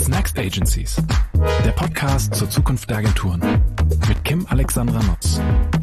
What's Next Agencies? Der Podcast zur Zukunft der Agenturen mit Kim Alexandra Nutz.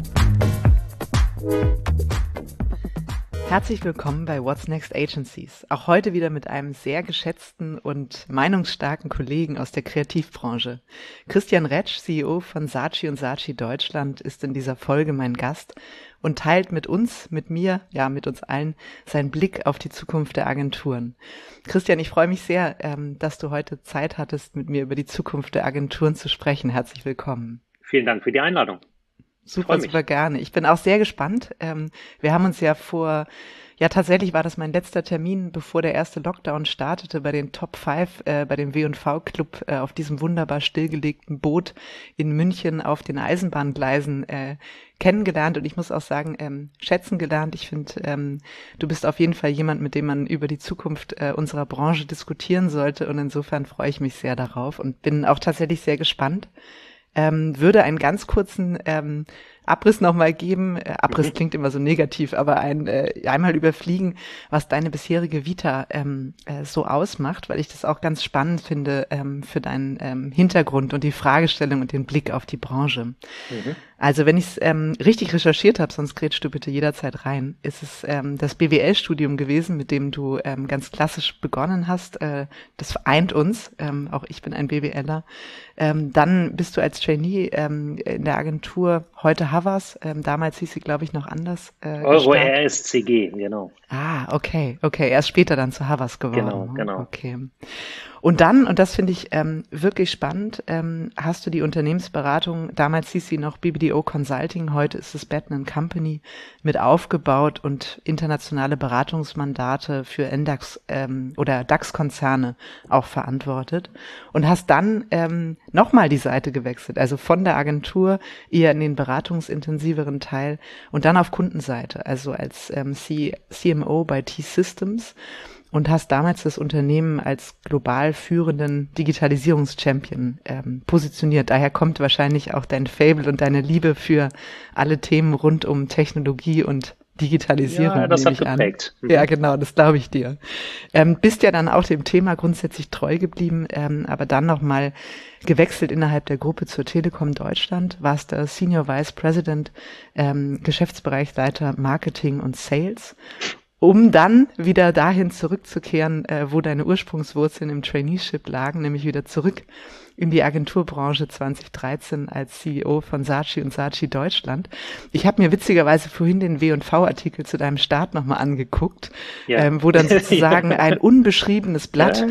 Herzlich willkommen bei What's Next Agencies. Auch heute wieder mit einem sehr geschätzten und meinungsstarken Kollegen aus der Kreativbranche. Christian Retsch, CEO von Saatchi & Saatchi Deutschland, ist in dieser Folge mein Gast und teilt mit uns, mit mir, ja mit uns allen, seinen Blick auf die Zukunft der Agenturen. Christian, ich freue mich sehr, dass du heute Zeit hattest, mit mir über die Zukunft der Agenturen zu sprechen. Herzlich willkommen. Vielen Dank für die Einladung. Super gerne. Ich bin auch sehr gespannt. Wir haben uns tatsächlich war das mein letzter Termin, bevor der erste Lockdown startete, bei den Top 5, bei dem W&V Club, auf diesem wunderbar stillgelegten Boot in München auf den Eisenbahngleisen kennengelernt, und ich muss auch sagen, schätzen gelernt. Ich finde, du bist auf jeden Fall jemand, mit dem man über die Zukunft unserer Branche diskutieren sollte, und insofern freue ich mich sehr darauf und bin auch tatsächlich sehr gespannt. Würde einen ganz kurzen Abriss nochmal geben. Abriss klingt immer so negativ, aber einmal überfliegen, was deine bisherige Vita so ausmacht, weil ich das auch ganz spannend finde für deinen Hintergrund und die Fragestellung und den Blick auf die Branche. Also wenn ich es richtig recherchiert habe, sonst grätschst du bitte jederzeit rein, ist es das BWL-Studium gewesen, mit dem du ganz klassisch begonnen hast. Das vereint uns, auch ich bin ein BWLer. Dann bist du als Trainee in der Agentur heute Havas, damals hieß sie, glaube ich, noch anders. Euro RSCG, genau. Ah, okay, erst später dann zu Havas geworden. Genau. Okay. Und dann, und das finde ich wirklich spannend, hast du die Unternehmensberatung, damals hieß sie noch BBDO Consulting, heute ist es Batten & Company, mit aufgebaut und internationale Beratungsmandate für NDAX oder DAX-Konzerne auch verantwortet, und hast dann nochmal die Seite gewechselt, also von der Agentur eher in den beratungsintensiveren Teil und dann auf Kundenseite, also als CMO bei T-Systems, und hast damals das Unternehmen als global führenden Digitalisierungs-Champion positioniert. Daher kommt wahrscheinlich auch dein Faible und deine Liebe für alle Themen rund um Technologie und Digitalisierung. Ja, das hat geprägt. Ja, genau, das glaube ich dir. Bist ja dann auch dem Thema grundsätzlich treu geblieben, aber dann nochmal gewechselt innerhalb der Gruppe zur Telekom Deutschland, warst der Senior Vice President, Geschäftsbereichsleiter Marketing und Sales, um dann wieder dahin zurückzukehren, wo deine Ursprungswurzeln im Traineeship lagen, nämlich wieder zurück in die Agenturbranche 2013 als CEO von Saatchi & Saatchi Deutschland. Ich habe mir witzigerweise vorhin den W&V-Artikel zu deinem Start nochmal angeguckt, wo dann sozusagen ein unbeschriebenes Blatt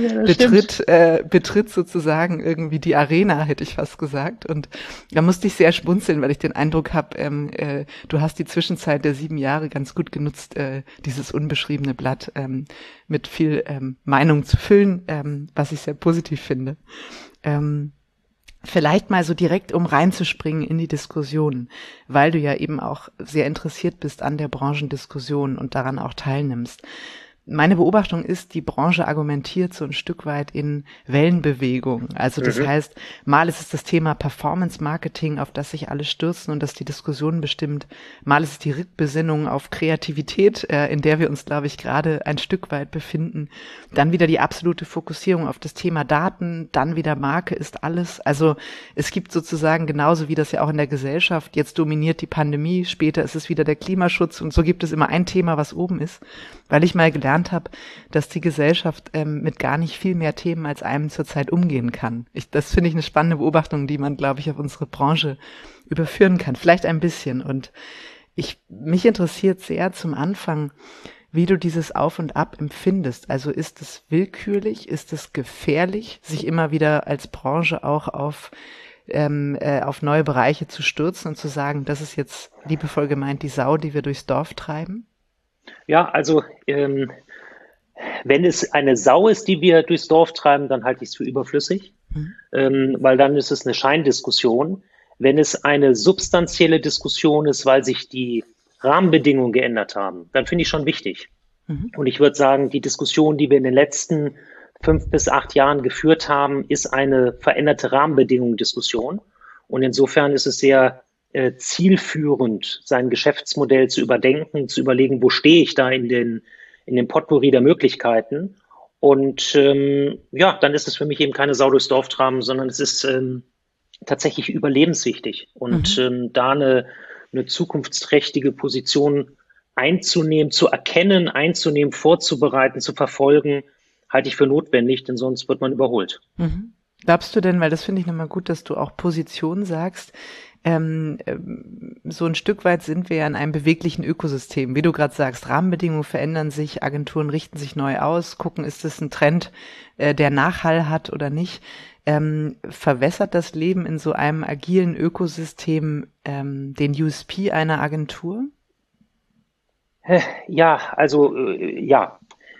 betritt sozusagen irgendwie die Arena, hätte ich fast gesagt. Und da musste ich sehr schmunzeln, weil ich den Eindruck habe, du hast die Zwischenzeit der 7 Jahre ganz gut genutzt, dieses unbeschriebene Blatt mit viel Meinung zu füllen, was ich sehr positiv finde. Vielleicht mal so direkt, um reinzuspringen in die Diskussion, weil du ja eben auch sehr interessiert bist an der Branchendiskussion und daran auch teilnimmst. Meine Beobachtung ist, die Branche argumentiert so ein Stück weit in Wellenbewegung. Also das heißt, mal ist es das Thema Performance Marketing, auf das sich alle stürzen und das die Diskussion bestimmt. Mal ist es die Rückbesinnung auf Kreativität, in der wir uns, glaube ich, gerade ein Stück weit befinden. Dann wieder die absolute Fokussierung auf das Thema Daten, dann wieder Marke ist alles. Also es gibt sozusagen, genauso wie das ja auch in der Gesellschaft, jetzt dominiert die Pandemie, später ist es wieder der Klimaschutz, und so gibt es immer ein Thema, was oben ist, weil ich mal gelernt habe, dass die Gesellschaft mit gar nicht viel mehr Themen als einem zurzeit umgehen kann. Das finde ich eine spannende Beobachtung, die man, glaube ich, auf unsere Branche überführen kann. Vielleicht ein bisschen. Und mich interessiert sehr zum Anfang, wie du dieses Auf und Ab empfindest. Also ist es willkürlich, ist es gefährlich, sich immer wieder als Branche auch auf neue Bereiche zu stürzen und zu sagen, das ist jetzt liebevoll gemeint die Sau, die wir durchs Dorf treiben? Ja, also wenn es eine Sau ist, die wir durchs Dorf treiben, dann halte ich es für überflüssig, weil dann ist es eine Scheindiskussion. Wenn es eine substanzielle Diskussion ist, weil sich die Rahmenbedingungen geändert haben, dann finde ich schon wichtig. Und ich würde sagen, die Diskussion, die wir in den letzten 5 bis 8 Jahren geführt haben, ist eine veränderte Rahmenbedingungen-Diskussion. Und insofern ist es sehr zielführend, sein Geschäftsmodell zu überdenken, zu überlegen, wo stehe ich da in dem Potpourri der Möglichkeiten Und dann ist es für mich eben keine Sau durchs Dorf traben, sondern es ist tatsächlich überlebenswichtig. Und da eine zukunftsträchtige Position einzunehmen, zu erkennen, einzunehmen, vorzubereiten, zu verfolgen, halte ich für notwendig, denn sonst wird man überholt. Glaubst du denn, weil das finde ich nochmal gut, dass du auch Position sagst, so ein Stück weit sind wir ja in einem beweglichen Ökosystem. Wie du gerade sagst, Rahmenbedingungen verändern sich, Agenturen richten sich neu aus, gucken, ist es ein Trend, der Nachhall hat oder nicht. Verwässert das Leben in so einem agilen Ökosystem den USP einer Agentur? Ja, also ja.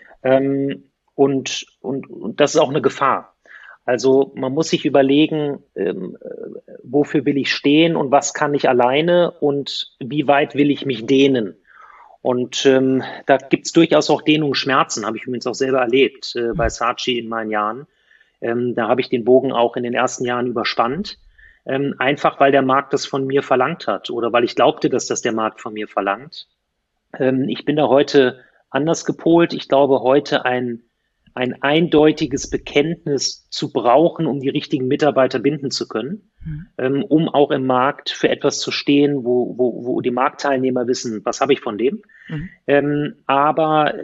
Und das ist auch eine Gefahr. Also man muss sich überlegen, wofür will ich stehen und was kann ich alleine und wie weit will ich mich dehnen. Und da gibt es durchaus auch Dehnungsschmerzen, habe ich übrigens auch selber erlebt bei Saatchi in meinen Jahren. Da habe ich den Bogen auch in den ersten Jahren überspannt, einfach weil der Markt das von mir verlangt hat oder weil ich glaubte, dass das der Markt von mir verlangt. Ich bin da heute anders gepolt. Ich glaube, heute ein eindeutiges Bekenntnis zu brauchen, um die richtigen Mitarbeiter binden zu können, um auch im Markt für etwas zu stehen, wo die Marktteilnehmer wissen, was habe ich von dem. Aber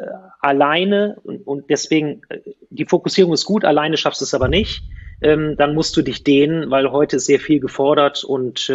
alleine, und deswegen, die Fokussierung ist gut, alleine schaffst du es aber nicht, dann musst du dich dehnen, weil heute ist sehr viel gefordert und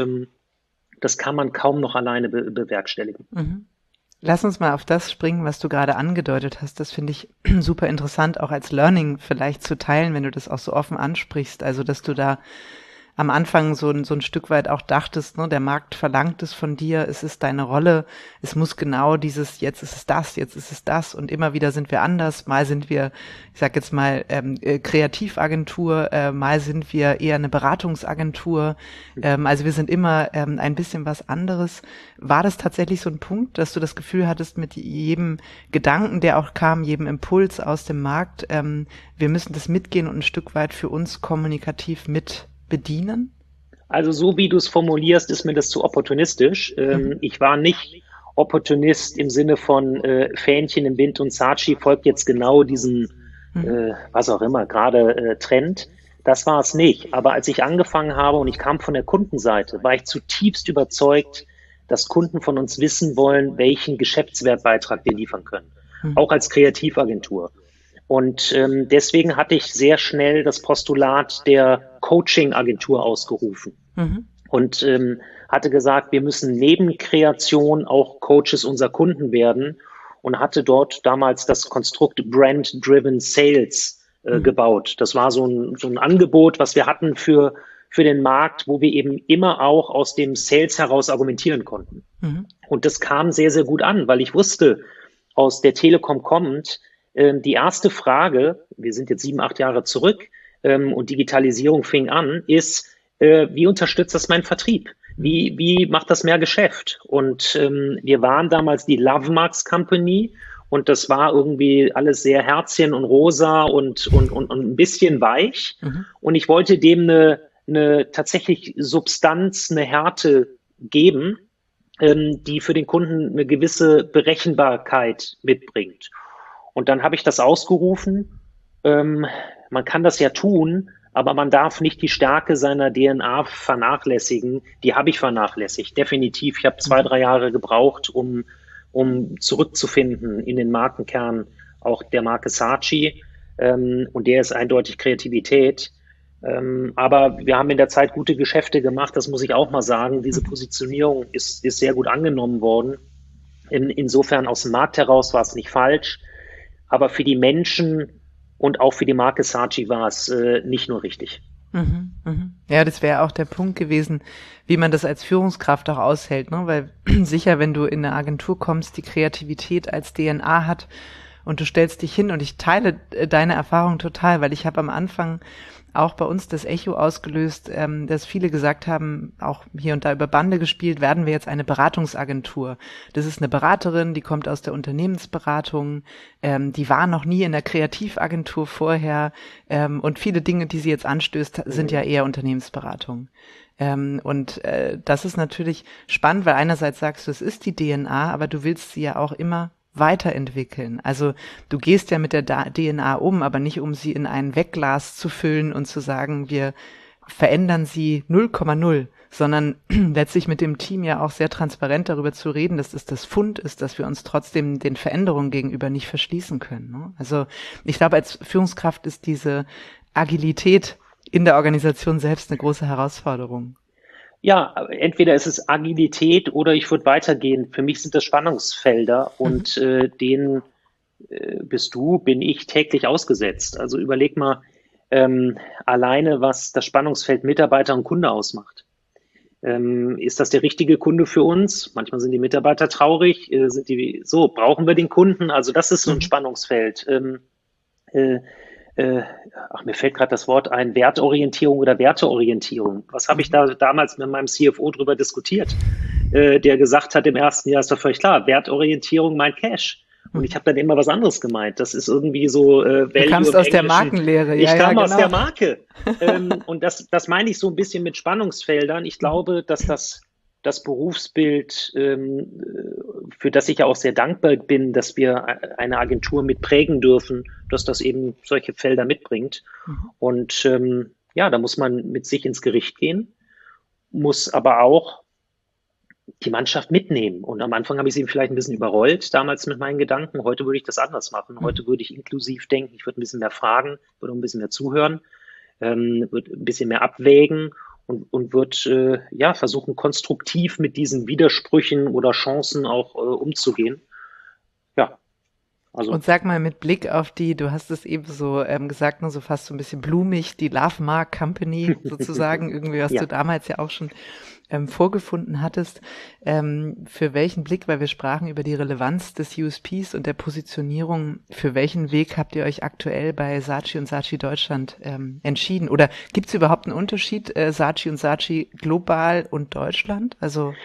das kann man kaum noch alleine bewerkstelligen. Lass uns mal auf das springen, was du gerade angedeutet hast. Das finde ich super interessant, auch als Learning vielleicht zu teilen, wenn du das auch so offen ansprichst. Also, dass du da am Anfang so ein Stück weit auch dachtest, ne, der Markt verlangt es von dir, es ist deine Rolle, es muss genau dieses, jetzt ist es das, jetzt ist es das und immer wieder sind wir anders, mal sind wir, ich sag jetzt mal, Kreativagentur, mal sind wir eher eine Beratungsagentur, also wir sind immer ein bisschen was anderes. War das tatsächlich so ein Punkt, dass du das Gefühl hattest mit jedem Gedanken, der auch kam, jedem Impuls aus dem Markt, wir müssen das mitgehen und ein Stück weit für uns kommunikativ mit bedienen? Also so wie du es formulierst, ist mir das zu opportunistisch. Ich war nicht Opportunist im Sinne von Fähnchen im Wind und Saatchi folgt jetzt genau diesem, was auch immer, gerade Trend. Das war es nicht. Aber als ich angefangen habe und ich kam von der Kundenseite, war ich zutiefst überzeugt, dass Kunden von uns wissen wollen, welchen Geschäftswertbeitrag wir liefern können. Auch als Kreativagentur. Und deswegen hatte ich sehr schnell das Postulat der Coaching-Agentur ausgerufen und hatte gesagt, wir müssen neben Kreation auch Coaches unserer Kunden werden und hatte dort damals das Konstrukt Brand-Driven Sales gebaut. Das war so ein Angebot, was wir hatten für den Markt, wo wir eben immer auch aus dem Sales heraus argumentieren konnten. Und das kam sehr, sehr gut an, weil ich wusste, aus der Telekom kommt, die erste Frage, wir sind jetzt 7, 8 Jahre zurück und Digitalisierung fing an, ist, wie unterstützt das meinen Vertrieb? Wie macht das mehr Geschäft? Und wir waren damals die Lovemarks Company und das war irgendwie alles sehr Herzchen und rosa und ein bisschen weich. Und ich wollte dem eine tatsächlich Substanz, eine Härte geben, die für den Kunden eine gewisse Berechenbarkeit mitbringt. Und dann habe ich das ausgerufen. Man kann das ja tun, aber man darf nicht die Stärke seiner DNA vernachlässigen. Die habe ich vernachlässigt, definitiv. Ich habe 2, 3 Jahre gebraucht, um zurückzufinden in den Markenkern auch der Marke Saatchi. Und der ist eindeutig Kreativität. Aber wir haben in der Zeit gute Geschäfte gemacht, das muss ich auch mal sagen. Diese Positionierung ist sehr gut angenommen worden. Insofern aus dem Markt heraus war es nicht falsch. Aber für die Menschen und auch für die Marke Saatchi war es nicht nur richtig. Ja, das wäre auch der Punkt gewesen, wie man das als Führungskraft auch aushält, ne? Weil sicher, wenn du in eine Agentur kommst, die Kreativität als DNA hat und du stellst dich hin und ich teile deine Erfahrung total, weil ich habe am Anfang auch bei uns das Echo ausgelöst, dass viele gesagt haben, auch hier und da über Bande gespielt, werden wir jetzt eine Beratungsagentur. Das ist eine Beraterin, die kommt aus der Unternehmensberatung, die war noch nie in der Kreativagentur vorher und viele Dinge, die sie jetzt anstößt, sind ja eher Unternehmensberatung. Das ist natürlich spannend, weil einerseits sagst du, es ist die DNA, aber du willst sie ja auch immer weiterentwickeln. Also du gehst ja mit der DNA um, aber nicht um sie in ein Wegglas zu füllen und zu sagen, wir verändern sie 0,0, sondern letztlich mit dem Team ja auch sehr transparent darüber zu reden, dass es das Fund ist, dass wir uns trotzdem den Veränderungen gegenüber nicht verschließen können. Ne? Also ich glaube, als Führungskraft ist diese Agilität in der Organisation selbst eine große Herausforderung. Ja, entweder ist es Agilität oder ich würde weitergehen. Für mich sind das Spannungsfelder und denen bin ich täglich ausgesetzt. Also überleg mal alleine, was das Spannungsfeld Mitarbeiter und Kunde ausmacht. Ist das der richtige Kunde für uns? Manchmal sind die Mitarbeiter traurig. Brauchen wir den Kunden? Also das ist so ein Spannungsfeld. Mir fällt gerade das Wort ein, Wertorientierung oder Werteorientierung. Was habe ich da damals mit meinem CFO drüber diskutiert? Der gesagt hat im ersten Jahr, ist doch völlig klar, Wertorientierung meint Cash. Und ich habe dann immer was anderes gemeint. Das ist irgendwie so Value. Du kamst aus der Markenlehre. Ich kam aus der Marke. Und das meine ich so ein bisschen mit Spannungsfeldern. Ich glaube, dass das Berufsbild, für das ich ja auch sehr dankbar bin, dass wir eine Agentur mit prägen dürfen, dass das eben solche Felder mitbringt. Und da muss man mit sich ins Gericht gehen, muss aber auch die Mannschaft mitnehmen. Und am Anfang habe ich sie vielleicht ein bisschen überrollt, damals mit meinen Gedanken. Heute würde ich das anders machen. Heute würde ich inklusiv denken. Ich würde ein bisschen mehr fragen, würde ein bisschen mehr zuhören, würde ein bisschen mehr abwägen und würde versuchen, konstruktiv mit diesen Widersprüchen oder Chancen auch umzugehen. Ja. Also. Und sag mal mit Blick auf du hast es eben so gesagt, so fast so ein bisschen blumig, die Love Mark Company sozusagen, irgendwie, was du damals ja auch schon vorgefunden hattest, für welchen Blick, weil wir sprachen über die Relevanz des USPs und der Positionierung, für welchen Weg habt ihr euch aktuell bei Saatchi und Saatchi Deutschland entschieden? Oder gibt es überhaupt einen Unterschied, Saatchi und Saatchi global und Deutschland? Also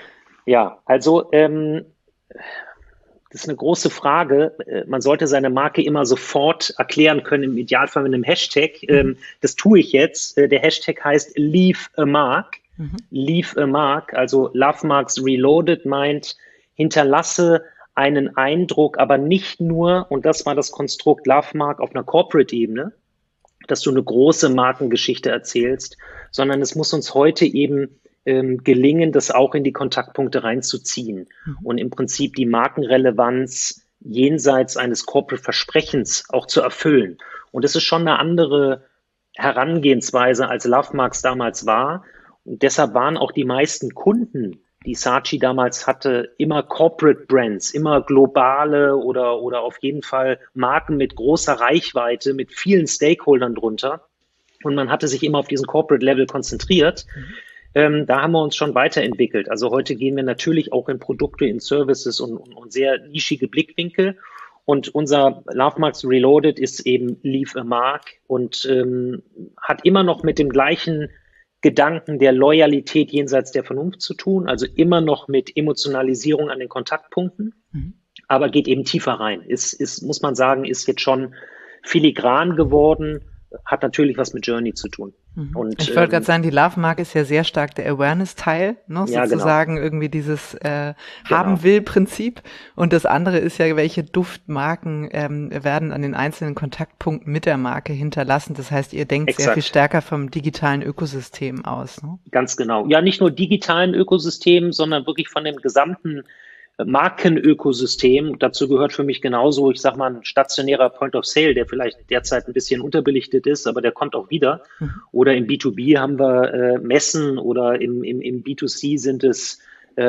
das ist eine große Frage. Man sollte seine Marke immer sofort erklären können, im Idealfall mit einem Hashtag. Das tue ich jetzt. Der Hashtag heißt Leave a Mark. Leave a Mark, also Love Marks Reloaded meint, hinterlasse einen Eindruck, aber nicht nur, und das war das Konstrukt Love Mark auf einer Corporate-Ebene, dass du eine große Markengeschichte erzählst, sondern es muss uns heute eben gelingen, das auch in die Kontaktpunkte reinzuziehen und im Prinzip die Markenrelevanz jenseits eines Corporate-Versprechens auch zu erfüllen. Und das ist schon eine andere Herangehensweise, als Love Marks damals war. Und deshalb waren auch die meisten Kunden, die Saatchi damals hatte, immer Corporate Brands, immer globale oder auf jeden Fall Marken mit großer Reichweite, mit vielen Stakeholdern drunter. Und man hatte sich immer auf diesen Corporate Level konzentriert. Da haben wir uns schon weiterentwickelt. Also heute gehen wir natürlich auch in Produkte, in Services und sehr nischige Blickwinkel. Und unser Love Marks Reloaded ist eben Leave a Mark und hat immer noch mit dem gleichen Gedanken der Loyalität jenseits der Vernunft zu tun, also immer noch mit Emotionalisierung an den Kontaktpunkten, aber geht eben tiefer rein. Muss man sagen, ist jetzt schon filigran geworden, hat natürlich was mit Journey zu tun. Und, ich wollte gerade sagen, die Love Mark ist ja sehr stark der Awareness-Teil, ne? Ja, sozusagen genau. Irgendwie dieses Haben-will-Prinzip. Und das andere ist ja, welche Duftmarken werden an den einzelnen Kontaktpunkten mit der Marke hinterlassen. Das heißt, ihr denkt sehr viel stärker vom digitalen Ökosystem aus. Ne? Ganz genau. Ja, nicht nur digitalen Ökosystem, sondern wirklich von dem gesamten Markenökosystem. Dazu gehört für mich genauso, ich sag mal, ein stationärer Point of Sale, der vielleicht derzeit ein bisschen unterbelichtet ist, aber der kommt auch wieder. Oder im B2B haben wir Messen oder im B2C sind es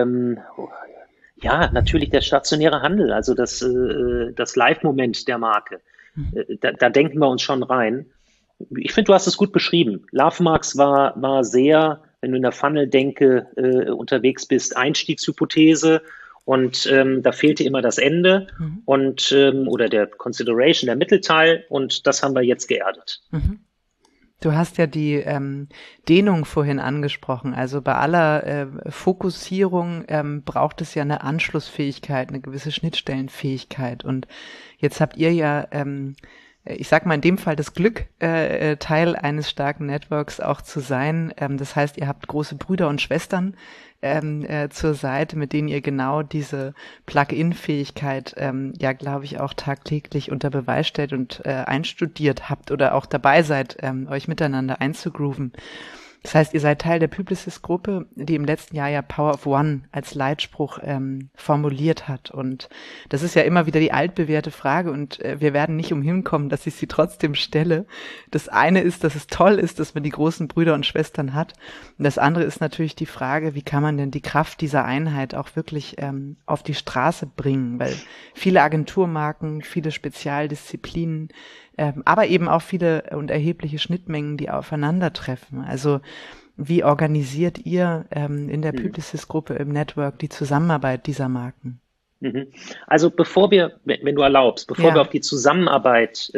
natürlich der stationäre Handel, also das Live-Moment der Marke. Da denken wir uns schon rein. Ich finde, du hast es gut beschrieben. Love Marks war sehr, wenn du in der Funnel-Denke unterwegs bist, Einstiegshypothese. Und da fehlte immer das Ende und oder der Consideration, der Mittelteil, und das haben wir jetzt geerdet. Du hast ja die Dehnung vorhin angesprochen. Also bei aller Fokussierung braucht es ja eine Anschlussfähigkeit, eine gewisse Schnittstellenfähigkeit. Und jetzt habt ihr ja ich sag mal in dem Fall das Glück, Teil eines starken Networks auch zu sein. Das heißt, ihr habt große Brüder und Schwestern zur Seite, mit denen ihr genau diese Plug-in-Fähigkeit ja, glaube ich, auch tagtäglich unter Beweis stellt und einstudiert habt oder auch dabei seid, euch miteinander einzugrooven. Das heißt, ihr seid Teil der Publicis-Gruppe, die im letzten Jahr ja Power of One als Leitspruch formuliert hat. Und das ist ja immer wieder die altbewährte Frage und wir werden nicht umhin kommen, dass ich sie trotzdem stelle. Das eine ist, dass es toll ist, dass man die großen Brüder und Schwestern hat. Und das andere ist natürlich die Frage, wie kann man denn die Kraft dieser Einheit auch wirklich auf die Straße bringen? Weil viele Agenturmarken, viele Spezialdisziplinen, aber eben auch viele und erhebliche Schnittmengen, die aufeinandertreffen. Also wie organisiert ihr in der Publicis-Gruppe im Network die Zusammenarbeit dieser Marken? Also bevor wir, wenn du erlaubst, bevor wir auf die Zusammenarbeit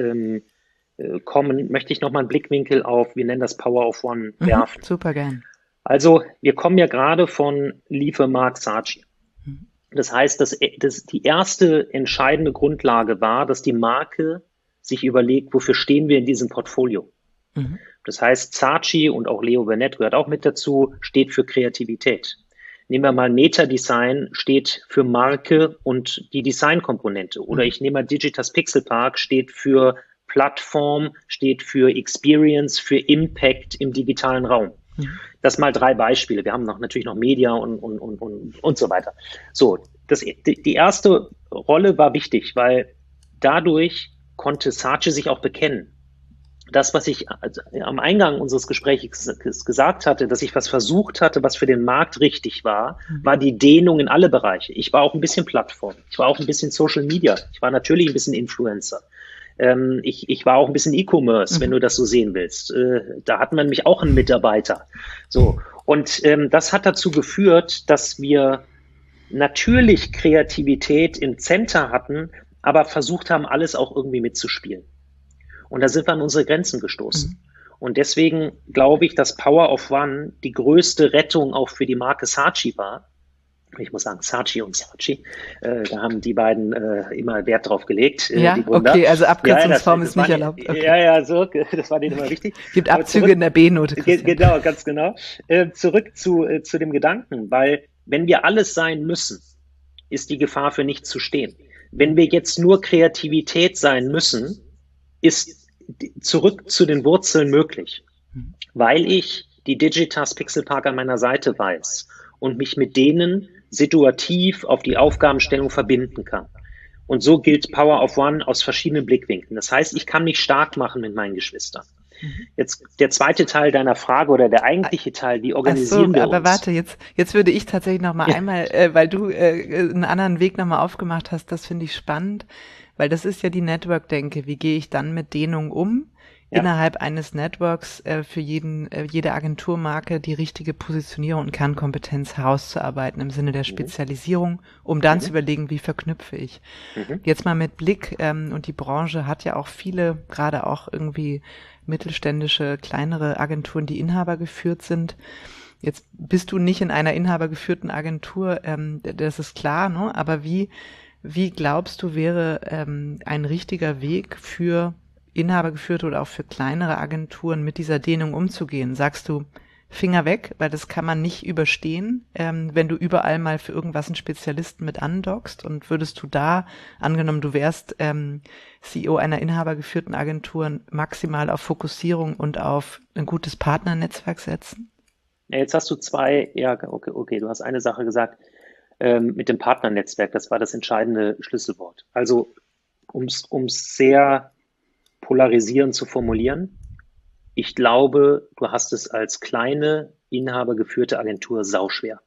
kommen, möchte ich noch mal einen Blickwinkel auf, wir nennen das Power of One, werfen. Super gern. Also wir kommen ja gerade von Liefermarkt Saatchi. Das heißt, dass die erste entscheidende Grundlage war, dass die Marke sich überlegt, wofür stehen wir in diesem Portfolio. Das heißt, Saatchi und auch Leo Burnett gehört auch mit dazu, steht für Kreativität. Nehmen wir mal Meta-Design, steht für Marke und die Designkomponente. Oder ich nehme mal Digitas Pixelpark, steht für Plattform, steht für Experience, für Impact im digitalen Raum. Das mal 3 Beispiele. Wir haben natürlich noch Media und so weiter. So, die erste Rolle war wichtig, weil dadurch konnte Saatchi sich auch bekennen. Das, was ich am Eingang unseres Gesprächs gesagt hatte, dass ich was versucht hatte, was für den Markt richtig war, war die Dehnung in alle Bereiche. Ich war auch ein bisschen Plattform. Ich war auch ein bisschen Social Media. Ich war natürlich ein bisschen Influencer. Ich war auch ein bisschen E-Commerce, wenn du das so sehen willst. Da hatten wir nämlich auch einen Mitarbeiter. So. Und das hat dazu geführt, dass wir natürlich Kreativität im Center hatten, aber versucht haben, alles auch irgendwie mitzuspielen. Und da sind wir an unsere Grenzen gestoßen. Und deswegen glaube ich, dass Power of One die größte Rettung auch für die Marke Saatchi war. Ich muss sagen, Saatchi und Saatchi, da haben die beiden immer Wert drauf gelegt. Ja, die Gründer. Okay, also Abkürzungsform ist nicht erlaubt. Okay. Ja, so, das war denen immer wichtig. Gibt Abzüge in der B-Note. Genau, ganz genau. Zurück zu dem Gedanken, weil wenn wir alles sein müssen, ist die Gefahr für nichts zu stehen. Wenn wir jetzt nur Kreativität sein müssen, ist zurück zu den Wurzeln möglich, weil ich die Digitas Pixelpark an meiner Seite weiß und mich mit denen situativ auf die Aufgabenstellung verbinden kann. Und so gilt Power of One aus verschiedenen Blickwinkeln. Das heißt, ich kann mich stark machen mit meinen Geschwistern. Jetzt der zweite Teil deiner Frage oder der eigentliche Teil, wie organisieren wir uns? Aber warte, jetzt würde ich tatsächlich noch mal einmal, weil du einen anderen Weg noch mal aufgemacht hast, das finde ich spannend, weil das ist ja die Network-Denke. Wie gehe ich dann mit Dehnung um? Innerhalb eines Networks für jede Agenturmarke die richtige Positionierung und Kernkompetenz herauszuarbeiten im Sinne der Spezialisierung, um dann zu überlegen, wie verknüpfe ich. Jetzt mal mit Blick, und die Branche hat ja auch viele, gerade auch irgendwie mittelständische, kleinere Agenturen, die Inhaber geführt sind. Jetzt bist du nicht in einer inhabergeführten Agentur, das ist klar, ne? Aber wie glaubst du, wäre ein richtiger Weg für inhabergeführte oder auch für kleinere Agenturen mit dieser Dehnung umzugehen? Sagst du, Finger weg, weil das kann man nicht überstehen, wenn du überall mal für irgendwas einen Spezialisten mit andockst? Und würdest du da, angenommen du wärst CEO einer inhabergeführten Agentur, maximal auf Fokussierung und auf ein gutes Partnernetzwerk setzen? Ja, jetzt hast du okay, du hast eine Sache gesagt, mit dem Partnernetzwerk, das war das entscheidende Schlüsselwort. Also, um's sehr polarisierend zu formulieren. Ich glaube, du hast es als kleine, inhabergeführte Agentur sauschwer.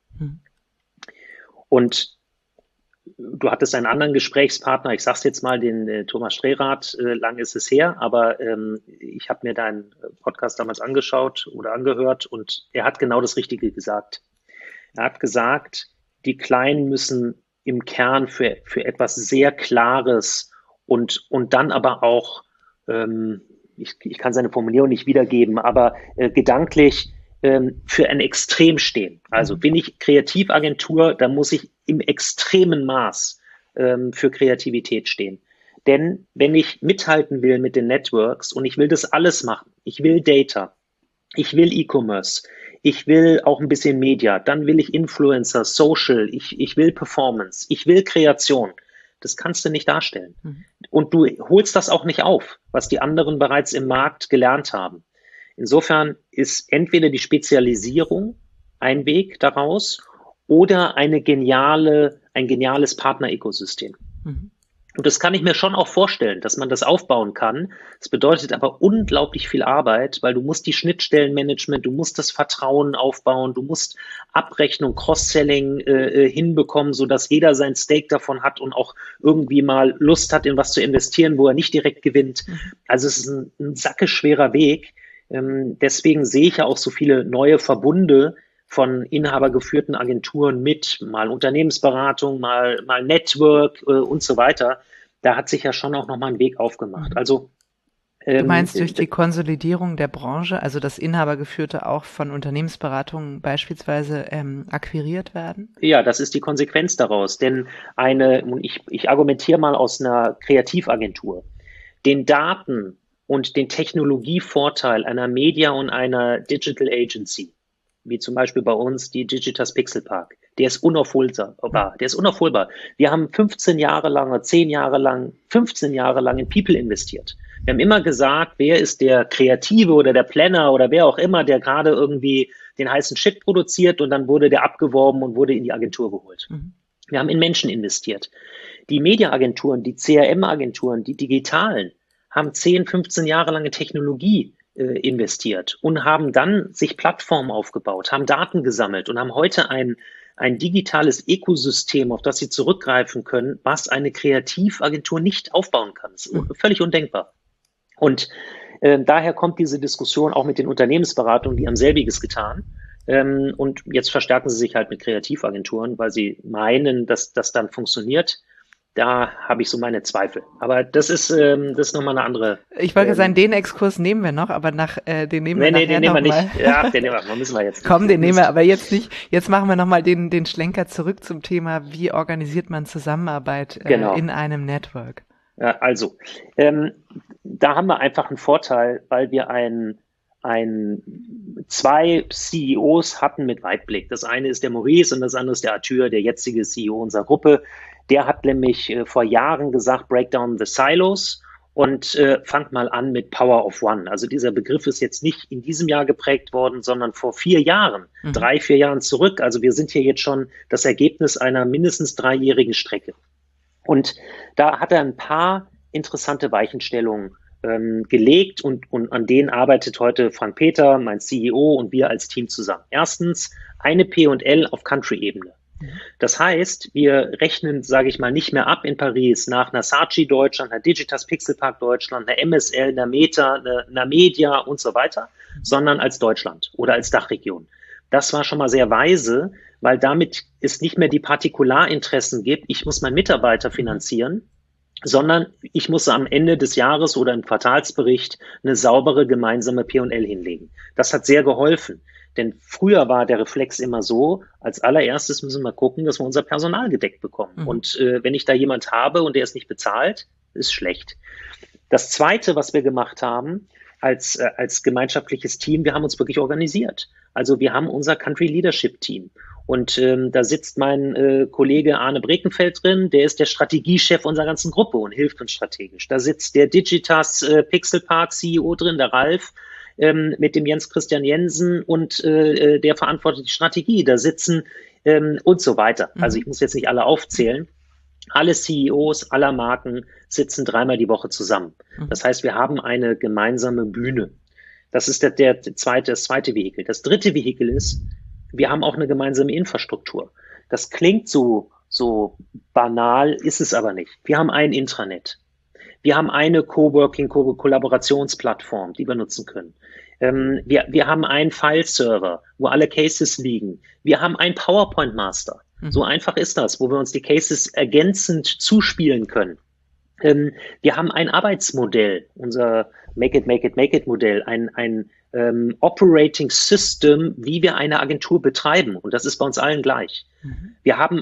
Und du hattest einen anderen Gesprächspartner, ich sag's jetzt mal, den Thomas Strehrath, lang ist es her, aber ich habe mir deinen Podcast damals angeschaut oder angehört und er hat genau das Richtige gesagt. Er hat gesagt, die Kleinen müssen im Kern für etwas sehr Klares und dann aber auch ich kann seine Formulierung nicht wiedergeben, aber gedanklich für ein Extrem stehen. Also bin ich Kreativagentur, dann muss ich im extremen Maß für Kreativität stehen. Denn wenn ich mithalten will mit den Networks und ich will das alles machen, ich will Data, ich will E-Commerce, ich will auch ein bisschen Media, dann will ich Influencer, Social, ich will Performance, ich will Kreation. Das kannst du nicht darstellen. Und du holst das auch nicht auf, was die anderen bereits im Markt gelernt haben. Insofern ist entweder die Spezialisierung ein Weg daraus oder ein geniales Partner-Ökosystem. Und das kann ich mir schon auch vorstellen, dass man das aufbauen kann. Das bedeutet aber unglaublich viel Arbeit, weil du musst die Schnittstellenmanagement, du musst das Vertrauen aufbauen, du musst Abrechnung, Cross-Selling hinbekommen, sodass jeder sein Stake davon hat und auch irgendwie mal Lust hat, in was zu investieren, wo er nicht direkt gewinnt. Also es ist ein sackeschwerer Weg. Deswegen sehe ich ja auch so viele neue Verbunde von inhabergeführten Agenturen mit, mal Unternehmensberatung, mal Network und so weiter. Da hat sich ja schon auch nochmal ein Weg aufgemacht. Also du meinst durch die Konsolidierung der Branche, also dass Inhabergeführte auch von Unternehmensberatungen beispielsweise akquiriert werden? Ja, das ist die Konsequenz daraus. Denn ich argumentiere mal aus einer Kreativagentur. Den Daten und den Technologievorteil einer Media und einer Digital Agency, wie zum Beispiel bei uns die Digitas Pixelpark, der ist unaufholbar. Wir haben 15 Jahre lang in People investiert. Wir haben immer gesagt, wer ist der Kreative oder der Planner oder wer auch immer, der gerade irgendwie den heißen Shit produziert, und dann wurde der abgeworben und wurde in die Agentur geholt. Wir haben in Menschen investiert. Die Media-Agenturen, die CRM-Agenturen, die digitalen, haben 10, 15 Jahre lang in Technologie investiert und haben dann sich Plattformen aufgebaut, haben Daten gesammelt und haben heute ein digitales Ökosystem, auf das sie zurückgreifen können, was eine Kreativagentur nicht aufbauen kann. Das ist völlig undenkbar. Und daher kommt diese Diskussion auch mit den Unternehmensberatungen, die haben selbiges getan. Und jetzt verstärken sie sich halt mit Kreativagenturen, weil sie meinen, dass das dann funktioniert. Da habe ich so meine Zweifel. Aber das ist nochmal eine andere. Ich wollte sagen, den Exkurs nehmen wir noch, aber den nehmen wir nachher den nehmen wir noch nicht. Ja, den nehmen wir, müssen wir jetzt. Komm, den nehmen wir aber jetzt nicht. Jetzt machen wir nochmal den Schlenker zurück zum Thema, wie organisiert man Zusammenarbeit in einem Network? Ja, also, da haben wir einfach einen Vorteil, weil wir zwei CEOs hatten mit Weitblick. Das eine ist der Maurice und das andere ist der Arthur, der jetzige CEO unserer Gruppe. Der hat nämlich vor Jahren gesagt, break down the silos und fangt mal an mit Power of One. Also dieser Begriff ist jetzt nicht in diesem Jahr geprägt worden, sondern vor 4 Jahren, 3, 4 Jahren zurück. Also wir sind hier jetzt schon das Ergebnis einer mindestens 3-jährigen Strecke. Und da hat er ein paar interessante Weichenstellungen gelegt und an denen arbeitet heute Frank Peter, mein CEO, und wir als Team zusammen. Erstens, eine P&L auf Country-Ebene. Das heißt, wir rechnen, sage ich mal, nicht mehr ab in Paris nach einer Saatchi Deutschland, einer Digitas Pixelpark Deutschland, einer MSL, einer Meta, einer Media und so weiter, sondern als Deutschland oder als Dachregion. Das war schon mal sehr weise, weil damit es nicht mehr die Partikularinteressen gibt, ich muss meinen Mitarbeiter finanzieren, sondern ich muss am Ende des Jahres oder im Quartalsbericht eine saubere gemeinsame P&L hinlegen. Das hat sehr geholfen. Denn früher war der Reflex immer so, als allererstes müssen wir gucken, dass wir unser Personal gedeckt bekommen. Und wenn ich da jemand habe und der ist nicht bezahlt, ist schlecht. Das Zweite, was wir gemacht haben als gemeinschaftliches Team, wir haben uns wirklich organisiert. Also wir haben unser Country Leadership Team. Und da sitzt mein Kollege Arne Brekenfeld drin, der ist der Strategiechef unserer ganzen Gruppe und hilft uns strategisch. Da sitzt der Digitas Pixelpark CEO drin, der Ralf, mit dem Jens Christian Jensen und der verantwortet die Strategie. Da sitzen und so weiter. Also ich muss jetzt nicht alle aufzählen. Alle CEOs aller Marken sitzen 3-mal die Woche zusammen. Das heißt, wir haben eine gemeinsame Bühne. Das ist das zweite Vehikel. Das dritte Vehikel ist, wir haben auch eine gemeinsame Infrastruktur. Das klingt so banal, ist es aber nicht. Wir haben ein Intranet. Wir haben eine Coworking-Kollaborationsplattform, die wir nutzen können. Wir haben einen File-Server, wo alle Cases liegen. Wir haben einen PowerPoint-Master. So einfach ist das, wo wir uns die Cases ergänzend zuspielen können. Wir haben ein Arbeitsmodell, unser Make it Modell, ein Operating System, wie wir eine Agentur betreiben. Und das ist bei uns allen gleich. Wir haben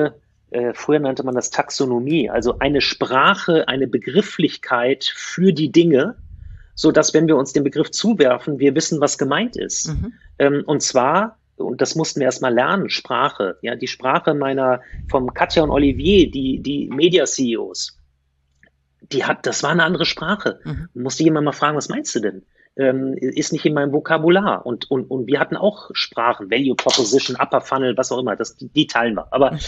früher nannte man das Taxonomie, also eine Sprache, eine Begrifflichkeit für die Dinge, so dass, wenn wir uns den Begriff zuwerfen, wir wissen, was gemeint ist. Und zwar, und das mussten wir erstmal lernen, Sprache. Ja, die Sprache vom Katja und Olivier, die Media-CEOs, das war eine andere Sprache. Musste jemand mal fragen, was meinst du denn? Ist nicht in meinem Vokabular. Und wir hatten auch Sprachen, Value Proposition, Upper Funnel, was auch immer, die teilen wir. Aber,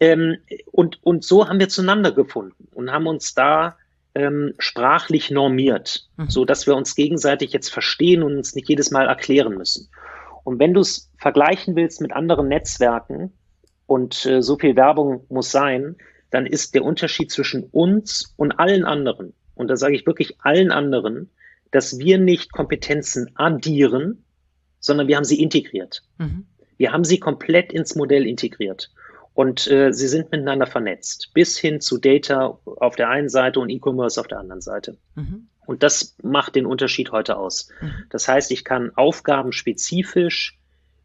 und so haben wir zueinander gefunden und haben uns da sprachlich normiert, so dass wir uns gegenseitig jetzt verstehen und uns nicht jedes Mal erklären müssen. Und wenn du es vergleichen willst mit anderen Netzwerken und so viel Werbung muss sein, dann ist der Unterschied zwischen uns und allen anderen, und da sage ich wirklich allen anderen, dass wir nicht Kompetenzen addieren, sondern wir haben sie integriert. Wir haben sie komplett ins Modell integriert. Und sie sind miteinander vernetzt, bis hin zu Data auf der einen Seite und E-Commerce auf der anderen Seite. Und das macht den Unterschied heute aus. Das heißt, ich kann aufgabenspezifisch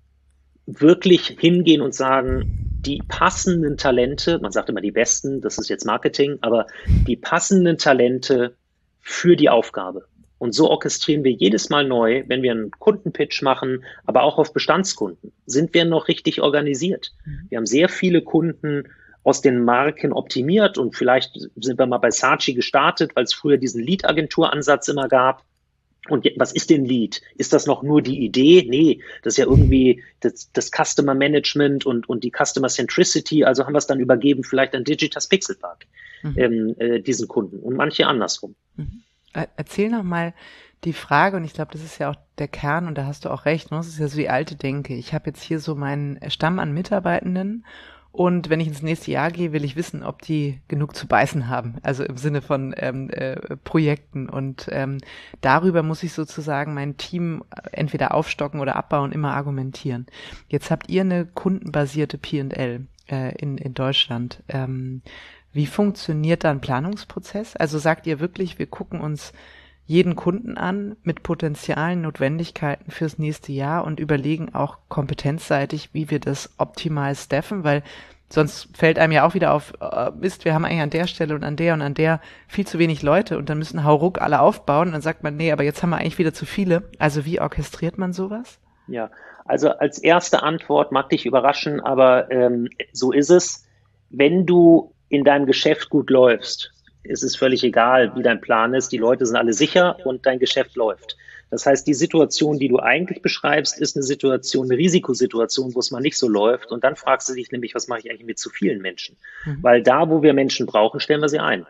wirklich hingehen und sagen, die passenden Talente, man sagt immer die besten, das ist jetzt Marketing, aber die passenden Talente für die Aufgabe. Und so orchestrieren wir jedes Mal neu, wenn wir einen Kundenpitch machen, aber auch auf Bestandskunden, sind wir noch richtig organisiert. Wir haben sehr viele Kunden aus den Marken optimiert und vielleicht sind wir mal bei Saatchi gestartet, weil es früher diesen Lead-Agentur-Ansatz immer gab. Und was ist denn Lead? Ist das noch nur die Idee? Nee, das ist ja irgendwie das Customer Management und die Customer Centricity. Also haben wir es dann übergeben, vielleicht an Digitas Pixelpark, diesen Kunden und manche andersrum. Erzähl noch mal die Frage, und ich glaube, das ist ja auch der Kern, und da hast du auch recht, ne? Das ist ja so die alte Denke. Ich habe jetzt hier so meinen Stamm an Mitarbeitenden, und wenn ich ins nächste Jahr gehe, will ich wissen, ob die genug zu beißen haben, also im Sinne von Projekten. Und darüber muss ich sozusagen mein Team entweder aufstocken oder abbauen, immer argumentieren. Jetzt habt ihr eine kundenbasierte P&L in Deutschland. Wie funktioniert da ein Planungsprozess? Also sagt ihr wirklich, wir gucken uns jeden Kunden an mit Potenzialen, Notwendigkeiten fürs nächste Jahr und überlegen auch kompetenzseitig, wie wir das optimal staffen, weil sonst fällt einem ja auch wieder auf, Mist, wir haben eigentlich an der Stelle und an der viel zu wenig Leute und dann müssen hauruck alle aufbauen und dann sagt man, nee, aber jetzt haben wir eigentlich wieder zu viele. Also wie orchestriert man sowas? Ja, also als erste Antwort mag dich überraschen, aber so ist es. Wenn du in deinem Geschäft gut läufst, ist es völlig egal, wie dein Plan ist. Die Leute sind alle sicher und dein Geschäft läuft. Das heißt, die Situation, die du eigentlich beschreibst, ist eine Risikosituation, wo es mal nicht so läuft. Und dann fragst du dich nämlich, was mache ich eigentlich mit zu vielen Menschen? Weil da, wo wir Menschen brauchen, stellen wir sie ein.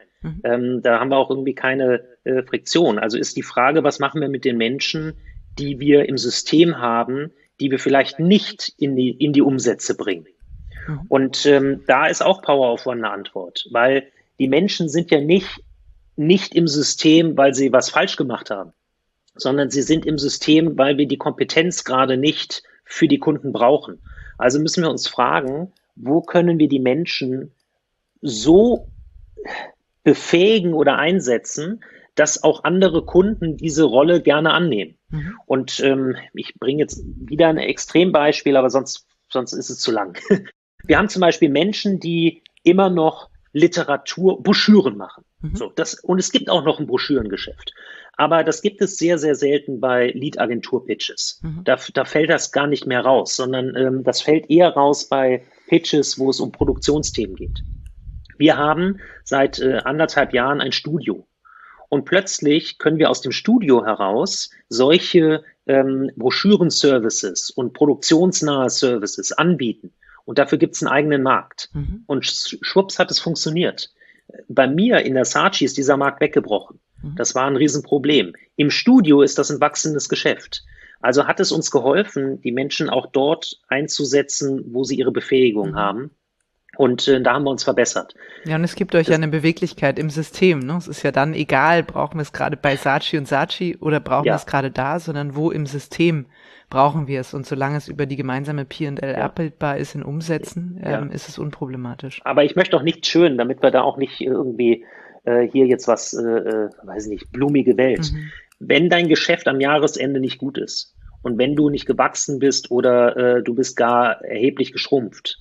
Da haben wir auch irgendwie keine Friktion. Also ist die Frage, was machen wir mit den Menschen, die wir im System haben, die wir vielleicht nicht in die Umsätze bringen? Und da ist auch Power of One eine Antwort, weil die Menschen sind ja nicht im System, weil sie was falsch gemacht haben, sondern sie sind im System, weil wir die Kompetenz gerade nicht für die Kunden brauchen. Also müssen wir uns fragen, wo können wir die Menschen so befähigen oder einsetzen, dass auch andere Kunden diese Rolle gerne annehmen. Und ich bringe jetzt wieder ein Extrembeispiel, aber sonst ist es zu lang. Wir haben zum Beispiel Menschen, die immer noch Broschüren machen. Und es gibt auch noch ein Broschürengeschäft. Aber das gibt es sehr, sehr selten bei Lead-Agentur-Pitches. Da fällt das gar nicht mehr raus, sondern das fällt eher raus bei Pitches, wo es um Produktionsthemen geht. Wir haben seit 1,5 Jahren ein Studio. Und plötzlich können wir aus dem Studio heraus solche Broschüren-Services und produktionsnahe Services anbieten. Und dafür gibt es einen eigenen Markt. Und schwupps hat es funktioniert. Bei mir in der Saatchi ist dieser Markt weggebrochen. Das war ein Riesenproblem. Im Studio ist das ein wachsendes Geschäft. Also hat es uns geholfen, die Menschen auch dort einzusetzen, wo sie ihre Befähigung haben. Und da haben wir uns verbessert. Ja, und es gibt euch ja eine Beweglichkeit im System. Ne? Es ist ja dann egal, brauchen wir es gerade bei Saatchi und Saatchi oder brauchen wir es gerade da, sondern wo im System brauchen wir es. Und solange es über die gemeinsame P&L abbildbar ist in Umsätzen, ist es unproblematisch. Aber ich möchte auch nicht schön, damit wir da auch nicht irgendwie hier jetzt was, weiß nicht, blumige Welt. Wenn dein Geschäft am Jahresende nicht gut ist und wenn du nicht gewachsen bist oder du bist gar erheblich geschrumpft,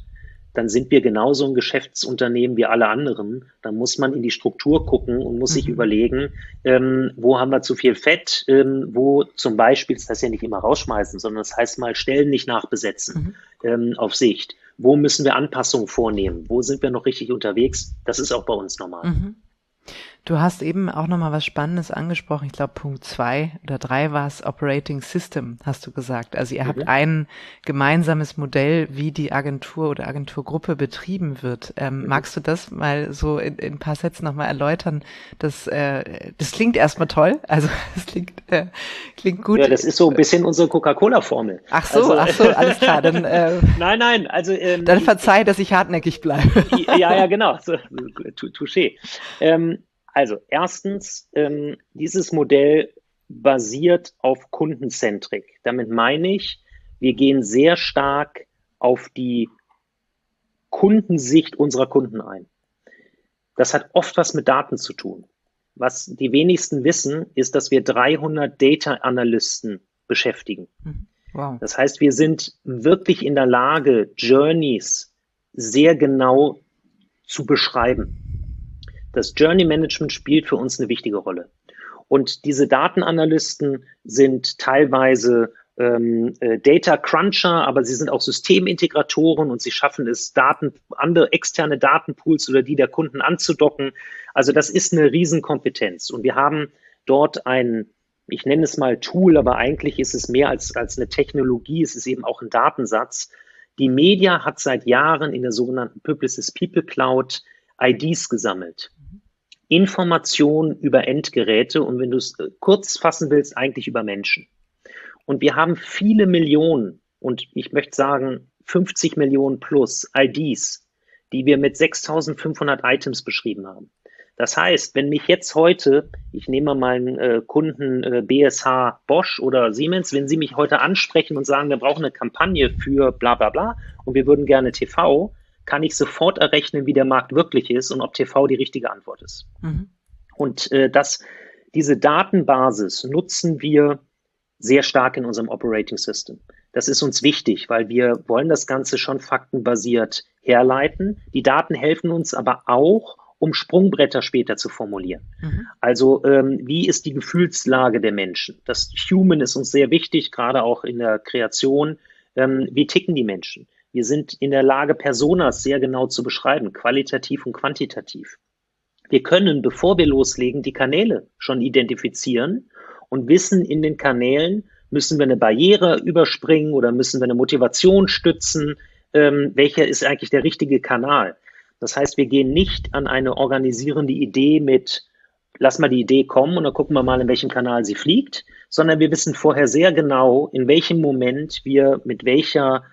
dann sind wir genauso ein Geschäftsunternehmen wie alle anderen. Dann muss man in die Struktur gucken und muss sich überlegen, wo haben wir zu viel Fett, wo zum Beispiel, das heißt ja nicht immer rausschmeißen, sondern das heißt mal Stellen nicht nachbesetzen auf Sicht. Wo müssen wir Anpassungen vornehmen? Wo sind wir noch richtig unterwegs? Das ist auch bei uns normal. Du hast eben auch nochmal was Spannendes angesprochen. Ich glaube, Punkt 2 oder 3 war es, Operating System, hast du gesagt. Also ihr habt ein gemeinsames Modell, wie die Agentur oder Agenturgruppe betrieben wird. Magst du das mal so in ein paar Sätzen nochmal erläutern? Das klingt erstmal toll. Also es klingt gut. Ja, das ist so ein bisschen unsere Coca-Cola-Formel. Ach so, alles klar. Dann, nein. Also, dann verzeih, dass ich hartnäckig bleibe. Ja, genau. So, touché. Also erstens, dieses Modell basiert auf Kundenzentrik. Damit meine ich, wir gehen sehr stark auf die Kundensicht unserer Kunden ein. Das hat oft was mit Daten zu tun. Was die wenigsten wissen, ist, dass wir 300 Data Analysten beschäftigen. Wow. Das heißt, wir sind wirklich in der Lage, Journeys sehr genau zu beschreiben. Das Journey Management spielt für uns eine wichtige Rolle. Und diese Datenanalysten sind teilweise Data Cruncher, aber sie sind auch Systemintegratoren und sie schaffen es, andere externe Datenpools oder die der Kunden anzudocken. Also das ist eine Riesenkompetenz. Und wir haben dort ich nenne es mal Tool, aber eigentlich ist es mehr als eine Technologie, es ist eben auch ein Datensatz. Die Media hat seit Jahren in der sogenannten Publicis People Cloud IDs gesammelt. Informationen über Endgeräte und wenn du es kurz fassen willst, eigentlich über Menschen. Und wir haben viele Millionen und ich möchte sagen 50 Millionen plus IDs, die wir mit 6.500 Items beschrieben haben. Das heißt, wenn mich jetzt heute, ich nehme mal einen Kunden BSH, Bosch oder Siemens, wenn sie mich heute ansprechen und sagen, wir brauchen eine Kampagne für bla bla bla und wir würden gerne TV, kann ich sofort errechnen, wie der Markt wirklich ist und ob TV die richtige Antwort ist. Und diese Datenbasis nutzen wir sehr stark in unserem Operating System. Das ist uns wichtig, weil wir wollen das Ganze schon faktenbasiert herleiten. Die Daten helfen uns aber auch, um Sprungbretter später zu formulieren. Also wie ist die Gefühlslage der Menschen? Das Human ist uns sehr wichtig, gerade auch in der Kreation. Wie ticken die Menschen? Wir sind in der Lage, Personas sehr genau zu beschreiben, qualitativ und quantitativ. Wir können, bevor wir loslegen, die Kanäle schon identifizieren und wissen, in den Kanälen müssen wir eine Barriere überspringen oder müssen wir eine Motivation stützen, welcher ist eigentlich der richtige Kanal. Das heißt, wir gehen nicht an eine organisierende Idee mit, lass mal die Idee kommen und dann gucken wir mal, in welchem Kanal sie fliegt, sondern wir wissen vorher sehr genau, in welchem Moment wir mit welcher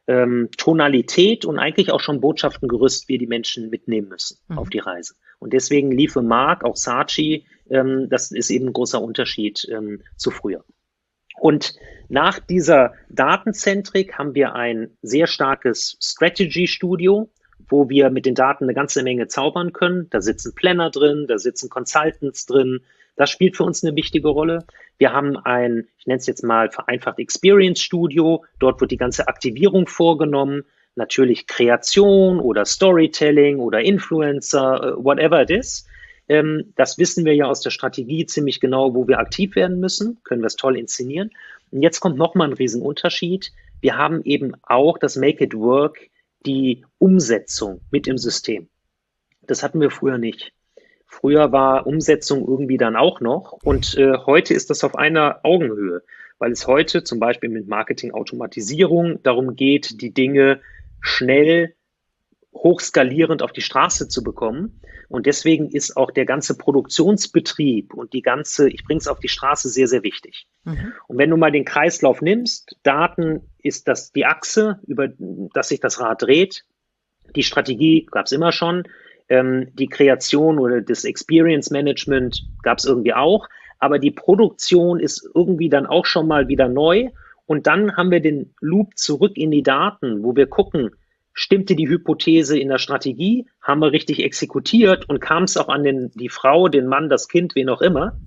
Tonalität und eigentlich auch schon Botschaftengerüst wir die Menschen mitnehmen müssen auf die Reise. Und deswegen lief Marc, auch Saatchi, das ist eben ein großer Unterschied zu früher. Und nach dieser Datenzentrik haben wir ein sehr starkes Strategy-Studio, wo wir mit den Daten eine ganze Menge zaubern können. Da sitzen Planner drin, da sitzen Consultants drin. Das spielt für uns eine wichtige Rolle. Wir haben ich nenne es jetzt mal vereinfacht Experience Studio. Dort wird die ganze Aktivierung vorgenommen. Natürlich Kreation oder Storytelling oder Influencer, whatever it is. Das wissen wir ja aus der Strategie ziemlich genau, wo wir aktiv werden müssen. Können wir es toll inszenieren. Und jetzt kommt nochmal ein Riesenunterschied. Wir haben eben auch das Make It Work, die Umsetzung mit im System. Das hatten wir früher nicht. Früher war Umsetzung irgendwie dann auch noch und heute ist das auf einer Augenhöhe, weil es heute zum Beispiel mit Marketing-Automatisierung darum geht, die Dinge schnell, hochskalierend auf die Straße zu bekommen. Und deswegen ist auch der ganze Produktionsbetrieb und ich bringe es auf die Straße sehr, sehr wichtig. Und wenn du mal den Kreislauf nimmst, Daten ist das die Achse, über das sich das Rad dreht. Die Strategie gab es immer schon. Die Kreation oder das Experience Management gab es irgendwie auch, aber die Produktion ist irgendwie dann auch schon mal wieder neu und dann haben wir den Loop zurück in die Daten, wo wir gucken, stimmte die Hypothese in der Strategie, haben wir richtig exekutiert und kam es auch an die Frau, den Mann, das Kind, wen auch immer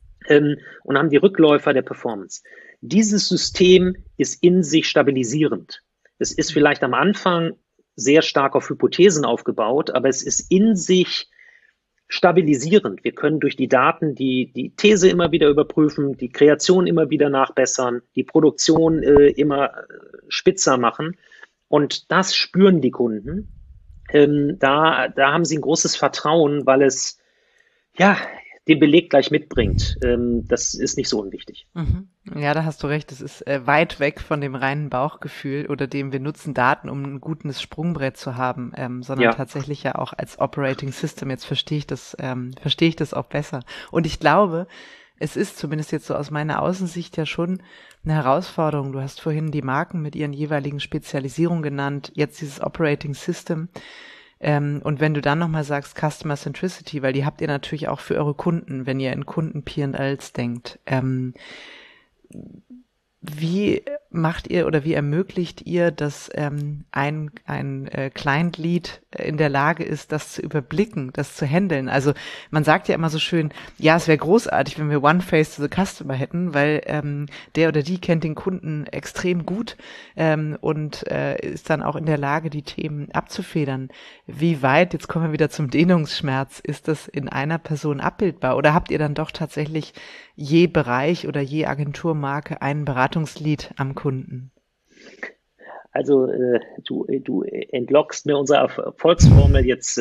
und haben die Rückläufer der Performance. Dieses System ist in sich stabilisierend. Es ist vielleicht am Anfang sehr stark auf Hypothesen aufgebaut, aber es ist in sich stabilisierend. Wir können durch die Daten die These immer wieder überprüfen, die Kreation immer wieder nachbessern, die Produktion immer spitzer machen. Und das spüren die Kunden. Da haben sie ein großes Vertrauen, weil es den Beleg gleich mitbringt. Das ist nicht so unwichtig. Mhm. Ja, da hast du recht. Das ist weit weg von dem reinen Bauchgefühl oder dem wir nutzen Daten, um ein gutes Sprungbrett zu haben, sondern tatsächlich ja auch als Operating System. Jetzt verstehe ich das auch besser. Und ich glaube, es ist zumindest jetzt so aus meiner Außensicht ja schon eine Herausforderung. Du hast vorhin die Marken mit ihren jeweiligen Spezialisierungen genannt, jetzt dieses Operating System. Und wenn du dann nochmal sagst Customer Centricity, weil die habt ihr natürlich auch für eure Kunden, wenn ihr in Kunden P&Ls denkt. Wie macht ihr oder wie ermöglicht ihr, dass ein Client-Lead in der Lage ist, das zu überblicken, das zu handeln? Also man sagt ja immer so schön, ja, es wäre großartig, wenn wir One Face to the Customer hätten, weil der oder die kennt den Kunden extrem gut und ist dann auch in der Lage, die Themen abzufedern. Wie weit, jetzt kommen wir wieder zum Dehnungsschmerz, ist das in einer Person abbildbar? Oder habt ihr dann doch tatsächlich je Bereich oder je Agenturmarke einen Beratungslead am Kunden? Also du entlockst mir unsere Erfolgsformel jetzt.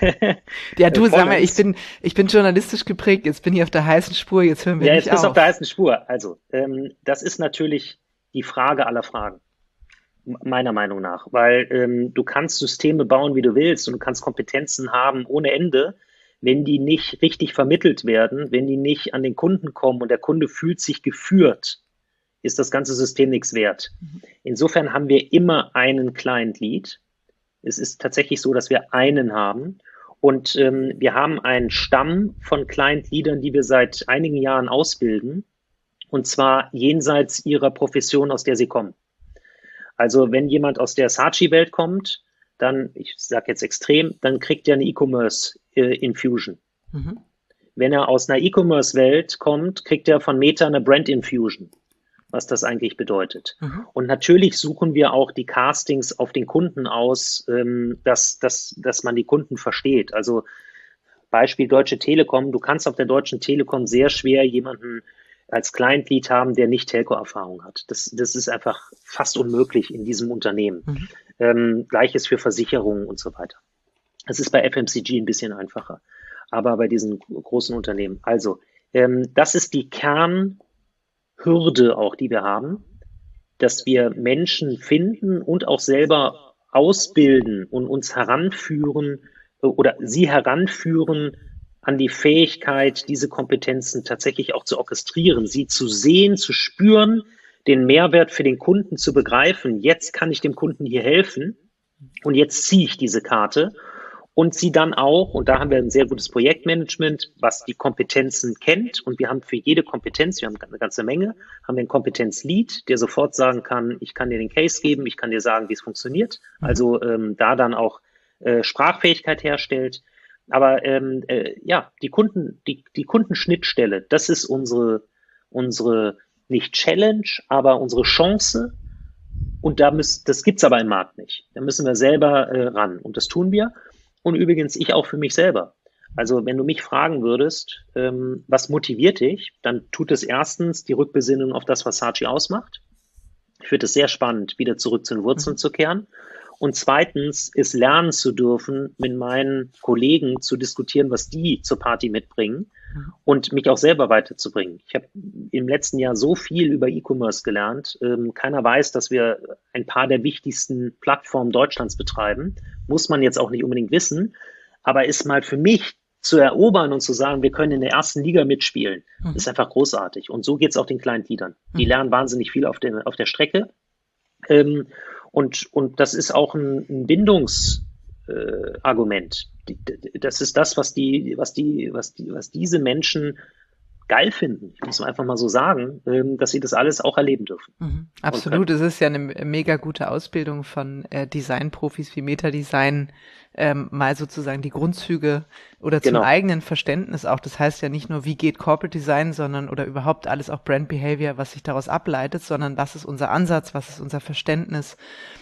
Ja, du sag mal, ich bin journalistisch geprägt, jetzt bin ich auf der heißen Spur, jetzt hören wir nicht auf. Ja, jetzt bist du auf der heißen Spur. Also das ist natürlich die Frage aller Fragen, meiner Meinung nach, weil du kannst Systeme bauen, wie du willst, und du kannst Kompetenzen haben ohne Ende. Wenn die nicht richtig vermittelt werden, wenn die nicht an den Kunden kommen und der Kunde fühlt sich geführt, ist das ganze System nichts wert. Insofern haben wir immer einen Client-Lead. Es ist tatsächlich so, dass wir einen haben. Und wir haben einen Stamm von Client-Leadern, die wir seit einigen Jahren ausbilden. Und zwar jenseits ihrer Profession, aus der sie kommen. Also wenn jemand aus der Saatchi-Welt kommt, dann, ich sage jetzt extrem, dann kriegt er eine E-Commerce-Infusion. Wenn er aus einer E-Commerce-Welt kommt, kriegt er von Meta eine Brand-Infusion, was das eigentlich bedeutet. Und natürlich suchen wir auch die Castings auf den Kunden aus, dass man die Kunden versteht. Also Beispiel Deutsche Telekom, du kannst auf der Deutschen Telekom sehr schwer jemanden als Client-Lead haben, der nicht Telco-Erfahrung hat. Das ist einfach fast unmöglich in diesem Unternehmen. Gleiches für Versicherungen und so weiter. Das ist bei FMCG ein bisschen einfacher, aber bei diesen großen Unternehmen. Also, das ist die Kernhürde auch, die wir haben, dass wir Menschen finden und auch selber ausbilden und uns heranführen oder sie heranführen an die Fähigkeit, diese Kompetenzen tatsächlich auch zu orchestrieren, sie zu sehen, zu spüren, den Mehrwert für den Kunden zu begreifen. Jetzt kann ich dem Kunden hier helfen und jetzt ziehe ich diese Karte und sie dann auch, und da haben wir ein sehr gutes Projektmanagement, was die Kompetenzen kennt, und wir haben für jede Kompetenz, wir haben eine ganze Menge, haben wir einen Kompetenzlead, der sofort sagen kann, ich kann dir den Case geben, ich kann dir sagen, wie es funktioniert, also da dann auch Sprachfähigkeit herstellt. Aber die Kundenschnittstelle, das ist unsere nicht Challenge, aber unsere Chance. Und das gibt's aber im Markt nicht. Da müssen wir selber ran. Und das tun wir. Und übrigens ich auch für mich selber. Also wenn du mich fragen würdest, was motiviert dich, dann tut es erstens die Rückbesinnung auf das, was Saatchi ausmacht. Ich finde es sehr spannend, wieder zurück zu den Wurzeln zu kehren. Und zweitens ist lernen zu dürfen, mit meinen Kollegen zu diskutieren, was die zur Party mitbringen und mich auch selber weiterzubringen. Ich habe im letzten Jahr so viel über E-Commerce gelernt. Keiner weiß, dass wir ein paar der wichtigsten Plattformen Deutschlands betreiben. Muss man jetzt auch nicht unbedingt wissen, aber ist mal für mich zu erobern und zu sagen, wir können in der ersten Liga mitspielen, ist einfach großartig. Und so geht es auch den Client-Leadern. Die lernen wahnsinnig viel auf der Strecke. Und das ist auch ein Bindungsargument. Das ist das, was diese Menschen geil finden. Ich muss einfach mal so sagen, dass sie das alles auch erleben dürfen. Absolut. Es ist ja eine mega gute Ausbildung von Designprofis wie Meta-Design, mal sozusagen die Grundzüge oder zum eigenen Verständnis auch. Das heißt ja nicht nur, wie geht Corporate Design, sondern oder überhaupt alles auch Brand Behavior, was sich daraus ableitet, sondern was ist unser Ansatz, was ist unser Verständnis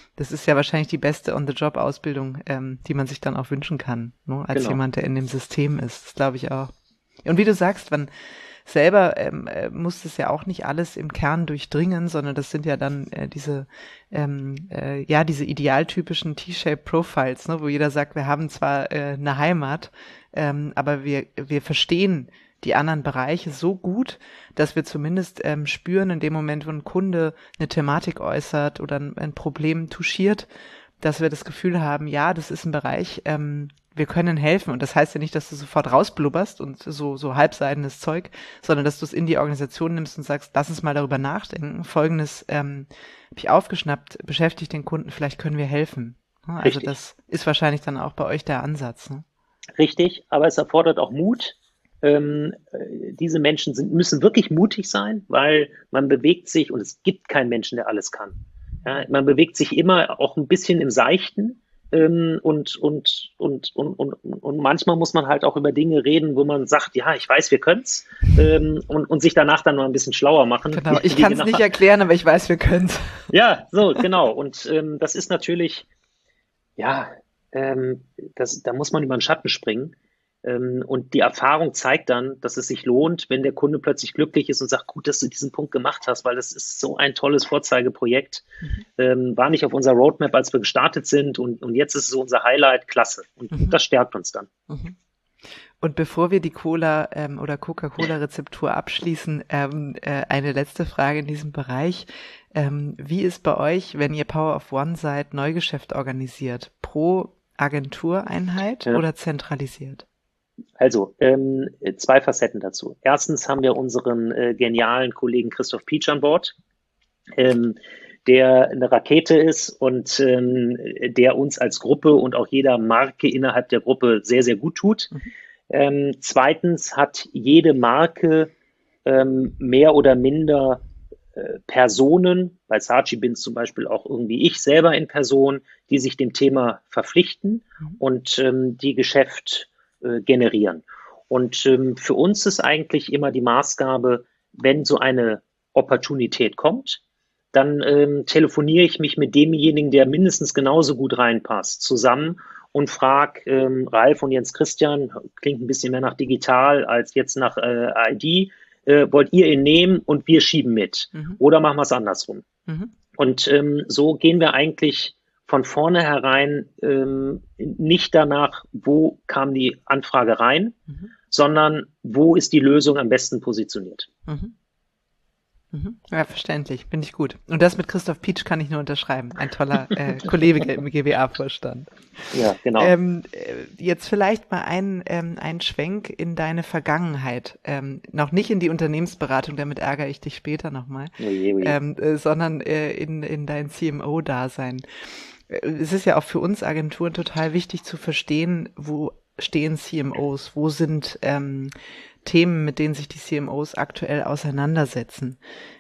Das ist ja wahrscheinlich die beste On-the-Job-Ausbildung, die man sich dann auch wünschen kann, ne? Als jemand, der in dem System ist. Das glaube ich auch. Und wie du sagst, man selber muss das ja auch nicht alles im Kern durchdringen, sondern das sind ja dann diese idealtypischen T-Shaped Profiles, ne, wo jeder sagt, wir haben zwar eine Heimat, aber wir verstehen die anderen Bereiche so gut, dass wir zumindest spüren in dem Moment, wo ein Kunde eine Thematik äußert oder ein Problem touchiert, dass wir das Gefühl haben, ja, das ist ein Bereich, wir können helfen. Und das heißt ja nicht, dass du sofort rausblubberst und so halbseidenes Zeug, sondern dass du es in die Organisation nimmst und sagst, lass uns mal darüber nachdenken. Folgendes habe ich aufgeschnappt, beschäftigt den Kunden, vielleicht können wir helfen. Also richtig. Das ist wahrscheinlich dann auch bei euch der Ansatz. Ne? Richtig, aber es erfordert auch Mut. Diese Menschen müssen wirklich mutig sein, weil man bewegt sich und es gibt keinen Menschen, der alles kann. Ja, man bewegt sich immer auch ein bisschen im Seichten und manchmal muss man halt auch über Dinge reden, wo man sagt, ja, ich weiß, wir können's und sich danach dann mal ein bisschen schlauer machen. Genau, ich kann es nicht erklären, aber ich weiß, wir können's. Ja, so, genau. Und das ist natürlich, ja, da muss man über den Schatten springen. Und die Erfahrung zeigt dann, dass es sich lohnt, wenn der Kunde plötzlich glücklich ist und sagt, gut, dass du diesen Punkt gemacht hast, weil das ist so ein tolles Vorzeigeprojekt. War nicht auf unserer Roadmap, als wir gestartet sind und jetzt ist es so unser Highlight, klasse. Und das stärkt uns dann. Und bevor wir die Cola oder Coca-Cola-Rezeptur abschließen, eine letzte Frage in diesem Bereich. Wie ist bei euch, wenn ihr Power of One seid, Neugeschäft organisiert? Pro Agentureinheit oder zentralisiert? Also, zwei Facetten dazu. Erstens haben wir unseren genialen Kollegen Christoph Pietsch an Bord, der eine Rakete ist und der uns als Gruppe und auch jeder Marke innerhalb der Gruppe sehr, sehr gut tut. Zweitens hat jede Marke mehr oder minder Personen, bei Saatchi bin es zum Beispiel auch irgendwie ich selber in Person, die sich dem Thema verpflichten und die Geschäft generieren. Und für uns ist eigentlich immer die Maßgabe, wenn so eine Opportunität kommt, dann telefoniere ich mich mit demjenigen, der mindestens genauso gut reinpasst, zusammen und frage Ralf und Jens Christian, klingt ein bisschen mehr nach digital als jetzt nach ID, wollt ihr ihn nehmen und wir schieben mit? Oder machen wir es andersrum? Und so gehen wir eigentlich von vornherein nicht danach, wo kam die Anfrage rein, sondern wo ist die Lösung am besten positioniert. Ja, verständlich, finde ich gut. Und das mit Christoph Pietsch kann ich nur unterschreiben. Ein toller Kollege im GWA-Vorstand. Ja, genau. Jetzt vielleicht mal ein Schwenk in deine Vergangenheit. Noch nicht in die Unternehmensberatung, damit ärgere ich dich später nochmal, sondern in dein CMO-Dasein. Es ist ja auch für uns Agenturen total wichtig zu verstehen, wo stehen CMOs, wo sind Themen, mit denen sich die CMOs aktuell auseinandersetzen.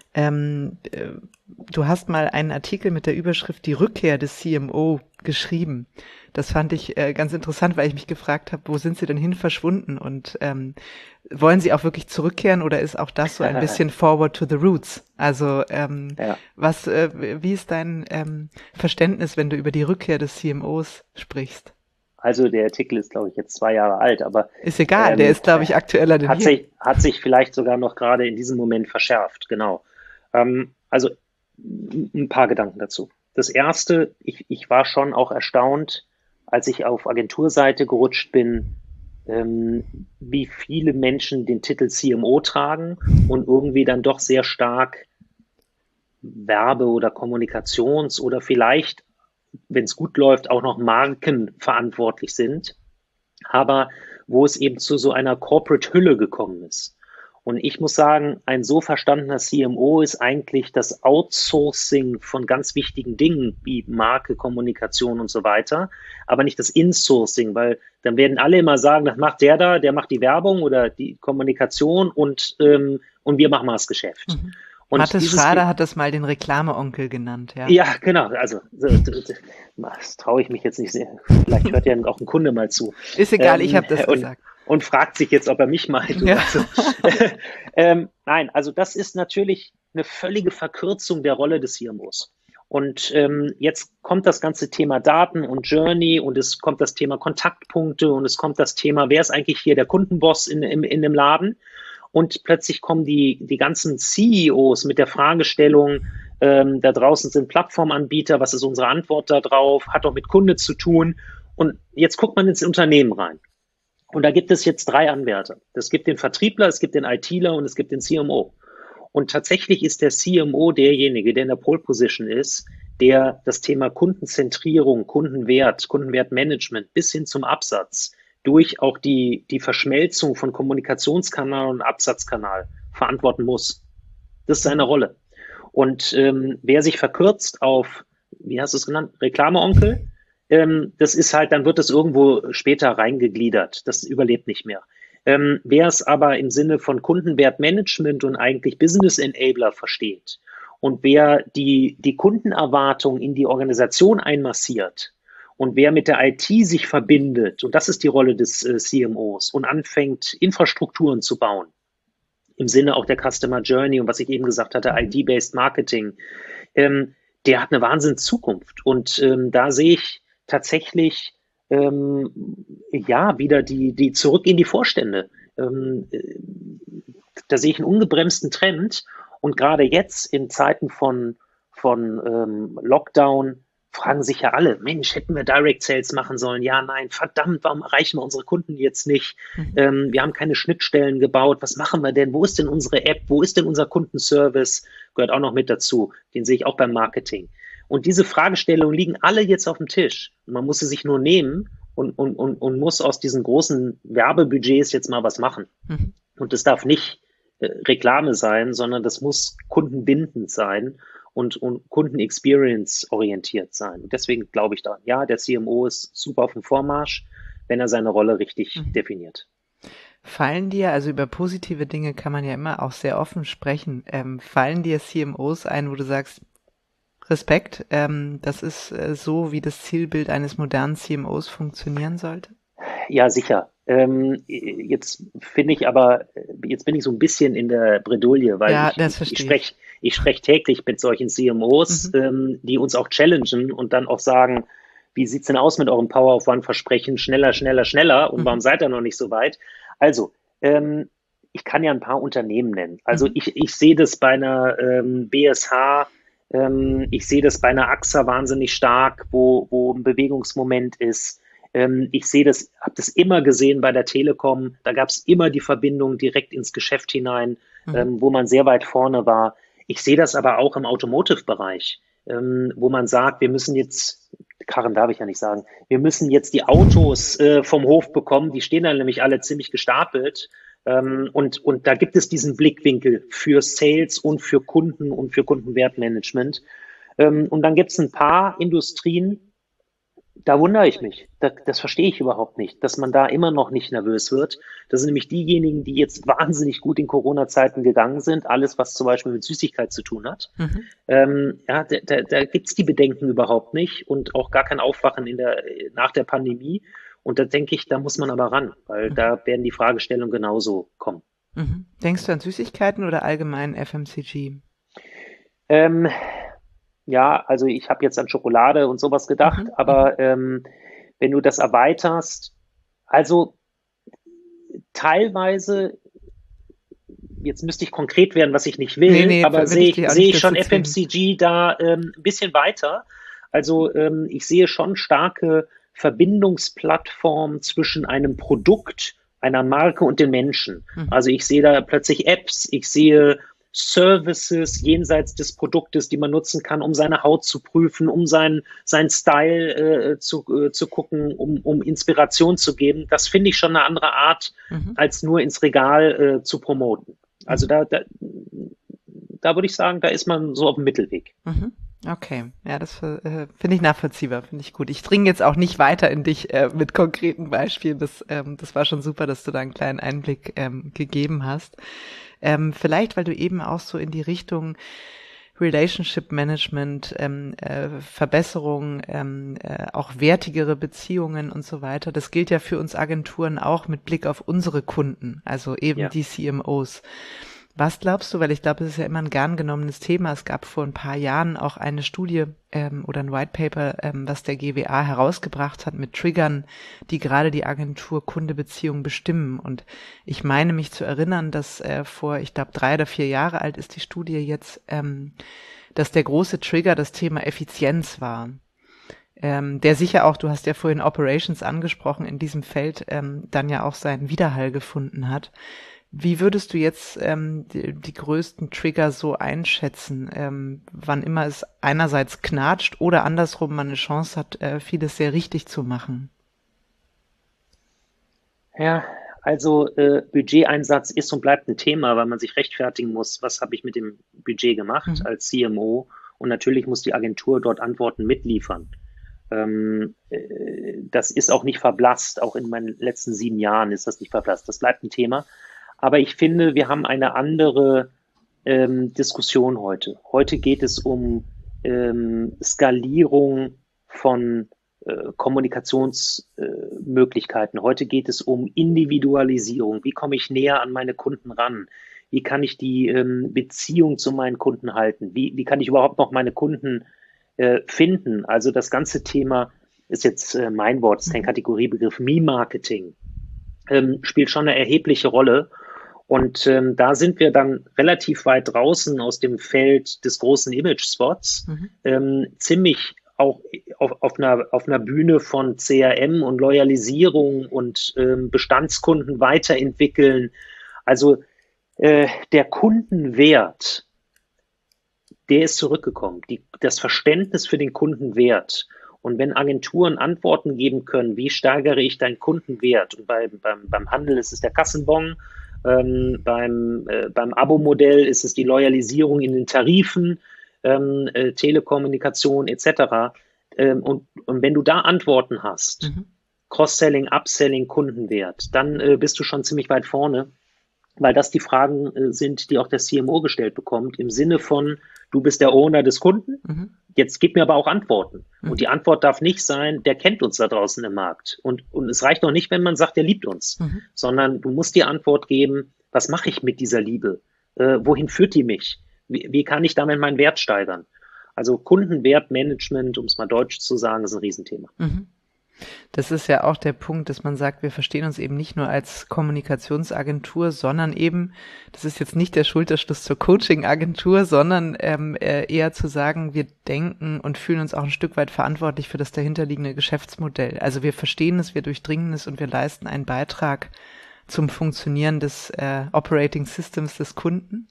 Du hast mal einen Artikel mit der Überschrift Die Rückkehr des CMO geschrieben. Das fand ich ganz interessant, weil ich mich gefragt habe, wo sind sie denn hin verschwunden und wollen sie auch wirklich zurückkehren oder ist auch das so ein bisschen forward to the roots? Also wie ist dein Verständnis, wenn du über die Rückkehr des CMOs sprichst? Also der Artikel ist, glaube ich, jetzt 2 Jahre alt, aber ist egal, der ist, glaube ich, aktueller denn hier. Hat sich vielleicht sogar noch gerade in diesem Moment verschärft, genau. Also ein paar Gedanken dazu. Das erste, ich war schon auch erstaunt, als ich auf Agenturseite gerutscht bin, wie viele Menschen den Titel CMO tragen und irgendwie dann doch sehr stark Werbe- oder Kommunikations- oder vielleicht, wenn es gut läuft, auch noch Marken verantwortlich sind, aber wo es eben zu so einer Corporate-Hülle gekommen ist. Und ich muss sagen, ein so verstandener CMO ist eigentlich das Outsourcing von ganz wichtigen Dingen wie Marke, Kommunikation und so weiter, aber nicht das Insourcing, weil dann werden alle immer sagen, das macht der da, der macht die Werbung oder die Kommunikation und wir machen mal das Geschäft. Und Mathis Schrader hat das mal den Reklameonkel genannt, ja. Ja, genau. Also das traue ich mich jetzt nicht sehr. Vielleicht hört ja auch ein Kunde mal zu. Ist egal, ich habe das gesagt. Und fragt sich jetzt, ob er mich meint. Ja. So. Nein, also das ist natürlich eine völlige Verkürzung der Rolle des CMOs. Und jetzt kommt das ganze Thema Daten und Journey und es kommt das Thema Kontaktpunkte und es kommt das Thema, wer ist eigentlich hier der Kundenboss in dem Laden? Und plötzlich kommen die ganzen CEOs mit der Fragestellung, da draußen sind Plattformanbieter, was ist unsere Antwort da drauf? Hat doch mit Kunde zu tun. Und jetzt guckt man ins Unternehmen rein. Und da gibt es jetzt 3 Anwärter. Es gibt den Vertriebler, es gibt den ITler und es gibt den CMO. Und tatsächlich ist der CMO derjenige, der in der Pole Position ist, der das Thema Kundenzentrierung, Kundenwertmanagement bis hin zum Absatz durch auch die Verschmelzung von Kommunikationskanal und Absatzkanal verantworten muss. Das ist seine Rolle. Und wer sich verkürzt auf, wie hast du es genannt, Reklameonkel, das ist halt, dann wird es irgendwo später reingegliedert. Das überlebt nicht mehr. Wer es aber im Sinne von Kundenwertmanagement und eigentlich Business Enabler versteht und wer die Kundenerwartung in die Organisation einmassiert und wer mit der IT sich verbindet, und das ist die Rolle des CMOs, und anfängt, Infrastrukturen zu bauen, im Sinne auch der Customer Journey und was ich eben gesagt hatte, ID-Based Marketing, der hat eine Wahnsinns-Zukunft. Und da sehe ich tatsächlich wieder die zurück in die Vorstände. Da sehe ich einen ungebremsten Trend. Und gerade jetzt in Zeiten von Lockdown fragen sich ja alle, Mensch, hätten wir Direct Sales machen sollen? Ja, nein, verdammt, warum erreichen wir unsere Kunden jetzt nicht? Wir haben keine Schnittstellen gebaut. Was machen wir denn? Wo ist denn unsere App? Wo ist denn unser Kundenservice? Gehört auch noch mit dazu. Den sehe ich auch beim Marketing. Und diese Fragestellungen liegen alle jetzt auf dem Tisch. Man muss sie sich nur nehmen und muss aus diesen großen Werbebudgets jetzt mal was machen. Und das darf nicht Reklame sein, sondern das muss kundenbindend sein und Kunden-Experience orientiert sein. Und deswegen glaube ich da, ja, der CMO ist super auf dem Vormarsch, wenn er seine Rolle richtig definiert. Fallen dir, also über positive Dinge kann man ja immer auch sehr offen sprechen, fallen dir CMOs ein, wo du sagst, Respekt, das ist so, wie das Zielbild eines modernen CMOs funktionieren sollte? Ja, sicher. Jetzt bin ich so ein bisschen in der Bredouille, weil ja, ich spreche täglich mit solchen CMOs, die uns auch challengen und dann auch sagen, wie sieht's denn aus mit eurem Power of One Versprechen? Schneller, schneller, schneller. Und warum seid ihr noch nicht so weit? Also, ich kann ja ein paar Unternehmen nennen. Also ich sehe das bei einer BSH, ich sehe das bei einer AXA wahnsinnig stark, wo ein Bewegungsmoment ist. Ich sehe das, habe das immer gesehen bei der Telekom. Da gab es immer die Verbindung direkt ins Geschäft hinein, wo man sehr weit vorne war. Ich sehe das aber auch im Automotive-Bereich, wo man sagt, wir müssen jetzt, Karren darf ich ja nicht sagen, wir müssen jetzt die Autos vom Hof bekommen. Die stehen dann nämlich alle ziemlich gestapelt. Und da gibt es diesen Blickwinkel für Sales und für Kunden und für Kundenwertmanagement. Und dann gibt es ein paar Industrien, da wundere ich mich. Das verstehe ich überhaupt nicht, dass man da immer noch nicht nervös wird. Das sind nämlich diejenigen, die jetzt wahnsinnig gut in Corona-Zeiten gegangen sind. Alles, was zum Beispiel mit Süßigkeit zu tun hat. Da gibt es die Bedenken überhaupt nicht und auch gar kein Aufwachen nach der Pandemie. Und da denke ich, da muss man aber ran, weil da werden die Fragestellungen genauso kommen. Denkst du an Süßigkeiten oder allgemein FMCG? Ja, also ich habe jetzt an Schokolade und sowas gedacht, aber wenn du das erweiterst, also teilweise, jetzt müsste ich konkret werden, was ich nicht will, aber sehe ich schon FMCG da ein bisschen weiter. Also ich sehe schon starke Verbindungsplattformen zwischen einem Produkt, einer Marke und den Menschen. Also ich sehe da plötzlich Apps, ich sehe Services jenseits des Produktes, die man nutzen kann, um seine Haut zu prüfen, um seinen Style zu gucken, um Inspiration zu geben. Das finde ich schon eine andere Art, als nur ins Regal zu promoten. Also da würde ich sagen, da ist man so auf dem Mittelweg. Okay, ja, das finde ich nachvollziehbar, finde ich gut. Ich dringe jetzt auch nicht weiter in dich mit konkreten Beispielen. Das war schon super, dass du da einen kleinen Einblick gegeben hast. Vielleicht, weil du eben auch so in die Richtung Relationship Management, Verbesserung, auch wertigere Beziehungen und so weiter. Das gilt ja für uns Agenturen auch mit Blick auf unsere Kunden, also eben die CMOs. Was glaubst du, weil ich glaube, es ist ja immer ein gern genommenes Thema, es gab vor ein paar Jahren auch eine Studie oder ein White Paper, was der GWA herausgebracht hat mit Triggern, die gerade die Agentur-Kunde-Beziehung bestimmen. Und ich meine mich zu erinnern, dass ich glaube 3 oder 4 Jahre alt ist die Studie jetzt, dass der große Trigger das Thema Effizienz war. Der sicher auch, du hast ja vorhin Operations angesprochen, in diesem Feld dann ja auch seinen Widerhall gefunden hat. Wie würdest du jetzt die größten Trigger so einschätzen, wann immer es einerseits knatscht oder andersrum man eine Chance hat, vieles sehr richtig zu machen? Ja, also Budgeteinsatz ist und bleibt ein Thema, weil man sich rechtfertigen muss, was habe ich mit dem Budget gemacht als CMO, und natürlich muss die Agentur dort Antworten mitliefern. Das ist auch nicht verblasst, auch in meinen letzten 7 Jahren ist das nicht verblasst, das bleibt ein Thema. Aber ich finde, wir haben eine andere Diskussion heute. Heute geht es um Skalierung von Kommunikationsmöglichkeiten. Heute geht es um Individualisierung. Wie komme ich näher an meine Kunden ran? Wie kann ich die Beziehung zu meinen Kunden halten? Wie kann ich überhaupt noch meine Kunden finden? Also das ganze Thema ist jetzt mein Wort, ist kein Kategoriebegriff, Me-Marketing spielt schon eine erhebliche Rolle. Und da sind wir dann relativ weit draußen aus dem Feld des großen Image-Spots, ziemlich auch auf einer Bühne von CRM und Loyalisierung und Bestandskunden weiterentwickeln. Also der Kundenwert, der ist zurückgekommen. Das Verständnis für den Kundenwert. Und wenn Agenturen Antworten geben können, wie steigere ich deinen Kundenwert? Und beim Handel ist es der Kassenbon, beim Abo-Modell ist es die Loyalisierung in den Tarifen, Telekommunikation etc. Und wenn du da Antworten hast, Cross-Selling, Upselling, Kundenwert, dann bist du schon ziemlich weit vorne, weil das die Fragen sind, die auch der CMO gestellt bekommt, im Sinne von, du bist der Owner des Kunden, jetzt gib mir aber auch Antworten. Und die Antwort darf nicht sein, der kennt uns da draußen im Markt. Und es reicht auch nicht, wenn man sagt, der liebt uns, sondern du musst die Antwort geben, was mache ich mit dieser Liebe? Wohin führt die mich? Wie kann ich damit meinen Wert steigern? Also Kundenwertmanagement, um es mal deutsch zu sagen, ist ein Riesenthema. Das ist ja auch der Punkt, dass man sagt, wir verstehen uns eben nicht nur als Kommunikationsagentur, sondern eben, das ist jetzt nicht der Schulterschluss zur Coaching-Agentur, sondern eher zu sagen, wir denken und fühlen uns auch ein Stück weit verantwortlich für das dahinterliegende Geschäftsmodell. Also wir verstehen es, wir durchdringen es und wir leisten einen Beitrag zum Funktionieren des Operating Systems des Kunden.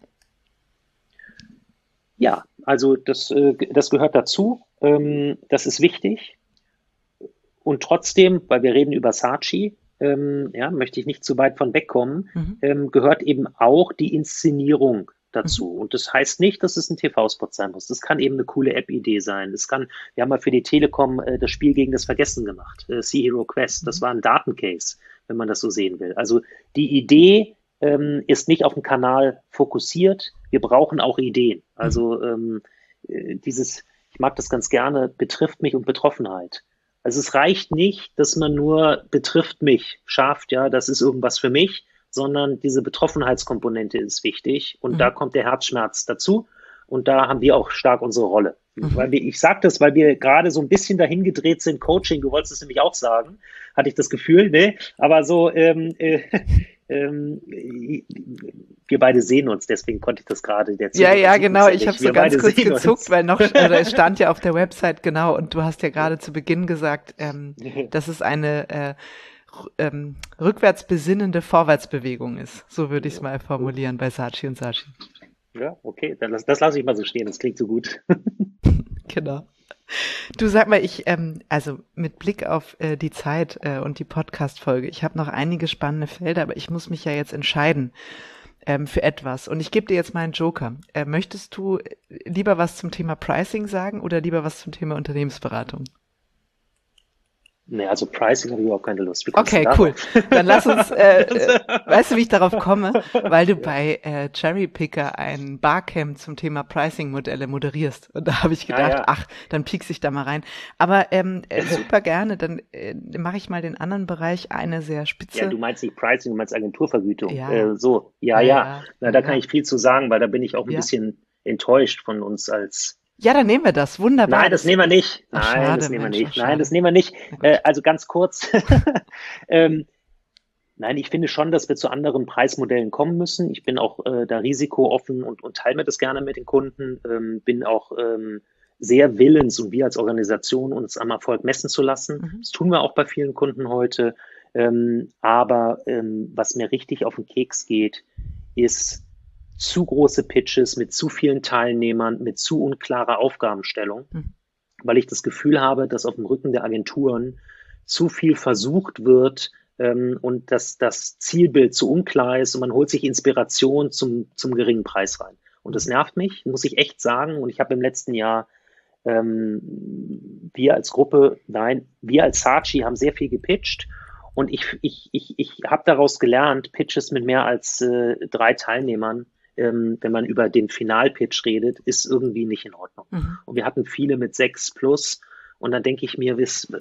Ja, also das gehört dazu. Das ist wichtig. Und trotzdem, weil wir reden über Saatchi, möchte ich nicht zu weit von wegkommen, gehört eben auch die Inszenierung dazu. Und das heißt nicht, dass es ein TV-Spot sein muss. Das kann eben eine coole App-Idee sein. Wir haben mal für die Telekom das Spiel gegen das Vergessen gemacht, Sea Hero Quest. Das war ein Datencase, wenn man das so sehen will. Also die Idee ist nicht auf den Kanal fokussiert. Wir brauchen auch Ideen. Also ich mag das ganz gerne, betrifft mich und Betroffenheit. Also es reicht nicht, dass man nur betrifft mich schafft, ja, das ist irgendwas für mich, sondern diese Betroffenheitskomponente ist wichtig und da kommt der Herzschmerz dazu und da haben wir auch stark unsere Rolle. Ich sage das, weil wir gerade so ein bisschen dahin gedreht sind, Coaching, du wolltest es nämlich auch sagen, hatte ich das Gefühl, ne? Aber so, wir beide sehen uns, deswegen konnte ich das gerade. Ja, genau, ich habe so ganz kurz gezuckt, weil es stand ja auf der Website, genau, und du hast ja gerade zu Beginn gesagt, dass es eine rückwärts besinnende Vorwärtsbewegung ist. So würde ich es mal formulieren bei Saatchi und Saatchi. Ja, okay, das lasse ich mal so stehen, das klingt so gut. Genau. Du, sag mal, also mit Blick auf die Zeit und die Podcast-Folge, ich habe noch einige spannende Felder, aber ich muss mich ja jetzt entscheiden für etwas. Und ich gebe dir jetzt mal einen Joker. Möchtest du lieber was zum Thema Pricing sagen oder lieber was zum Thema Unternehmensberatung? Nee, also Pricing habe ich überhaupt keine Lust. Okay, cool. Dann lass uns, weißt du, wie ich darauf komme? Weil du bei Cherry Picker ein Barcamp zum Thema Pricing-Modelle moderierst. Und da habe ich gedacht, dann piekse ich da mal rein. Aber super gerne, dann mache ich mal den anderen Bereich, eine sehr spitze. Ja, du meinst nicht Pricing, du meinst Agenturvergütung. Ja. Da kann ich viel zu sagen, weil da bin ich auch ein bisschen enttäuscht von uns als... Ja, dann nehmen wir das. Wunderbar. Nein, das nehmen wir nicht. Nein, das nehmen wir nicht. Also ganz kurz. Nein, ich finde schon, dass wir zu anderen Preismodellen kommen müssen. Ich bin auch da risikooffen und teile mir das gerne mit den Kunden. Bin auch sehr willens und wir als Organisation uns am Erfolg messen zu lassen. Das tun wir auch bei vielen Kunden heute. Aber was mir richtig auf den Keks geht, ist zu große Pitches mit zu vielen Teilnehmern, mit zu unklarer Aufgabenstellung, weil ich das Gefühl habe, dass auf dem Rücken der Agenturen zu viel versucht wird und dass das Zielbild zu unklar ist und man holt sich Inspiration zum geringen Preis rein. Und das nervt mich, muss ich echt sagen. Und ich habe im letzten Jahr wir als Saatchi haben sehr viel gepitcht. Und ich habe daraus gelernt, Pitches mit mehr als 3 Teilnehmern, wenn man über den Finalpitch redet, ist irgendwie nicht in Ordnung. Und wir hatten viele mit 6 plus. Und dann denke ich mir,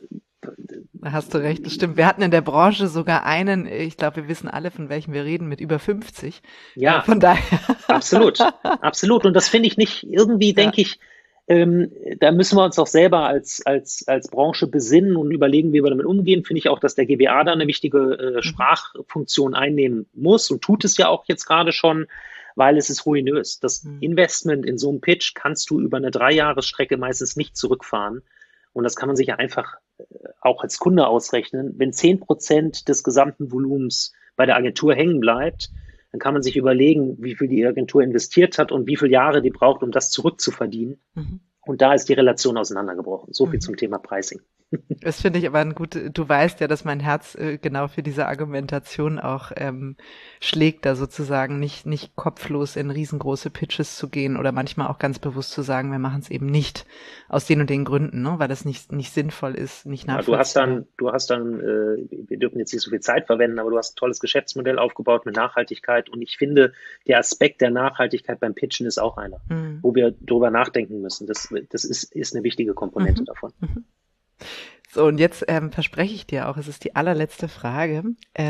da hast du recht, das stimmt. Wir hatten in der Branche sogar einen, ich glaube, wir wissen alle, von welchem wir reden, mit über 50. Ja, von daher. Absolut. Und das finde ich nicht, irgendwie denke ich, da müssen wir uns auch selber als Branche besinnen und überlegen, wie wir damit umgehen. Finde ich auch, dass der GBA da eine wichtige Sprachfunktion einnehmen muss und tut es ja auch jetzt gerade schon, weil es ist ruinös. Das Investment in so einem Pitch kannst du über eine 3-Jahres-Strecke meistens nicht zurückfahren. Und das kann man sich ja einfach auch als Kunde ausrechnen. Wenn 10% des gesamten Volumens bei der Agentur hängen bleibt, dann kann man sich überlegen, wie viel die Agentur investiert hat und wie viele Jahre die braucht, um das zurückzuverdienen. Und da ist die Relation auseinandergebrochen. So viel zum Thema Pricing. Das finde ich aber du weißt ja, dass mein Herz genau für diese Argumentation auch schlägt, da sozusagen nicht kopflos in riesengroße Pitches zu gehen oder manchmal auch ganz bewusst zu sagen, wir machen es eben nicht aus den und den Gründen, ne, weil das nicht sinnvoll ist, nicht nachvollziehbar. Du hast dann, wir dürfen jetzt nicht so viel Zeit verwenden, aber du hast ein tolles Geschäftsmodell aufgebaut mit Nachhaltigkeit und ich finde, der Aspekt der Nachhaltigkeit beim Pitchen ist auch einer, wo wir drüber nachdenken müssen. Das ist eine wichtige Komponente davon. So, und jetzt verspreche ich dir auch, es ist die allerletzte Frage.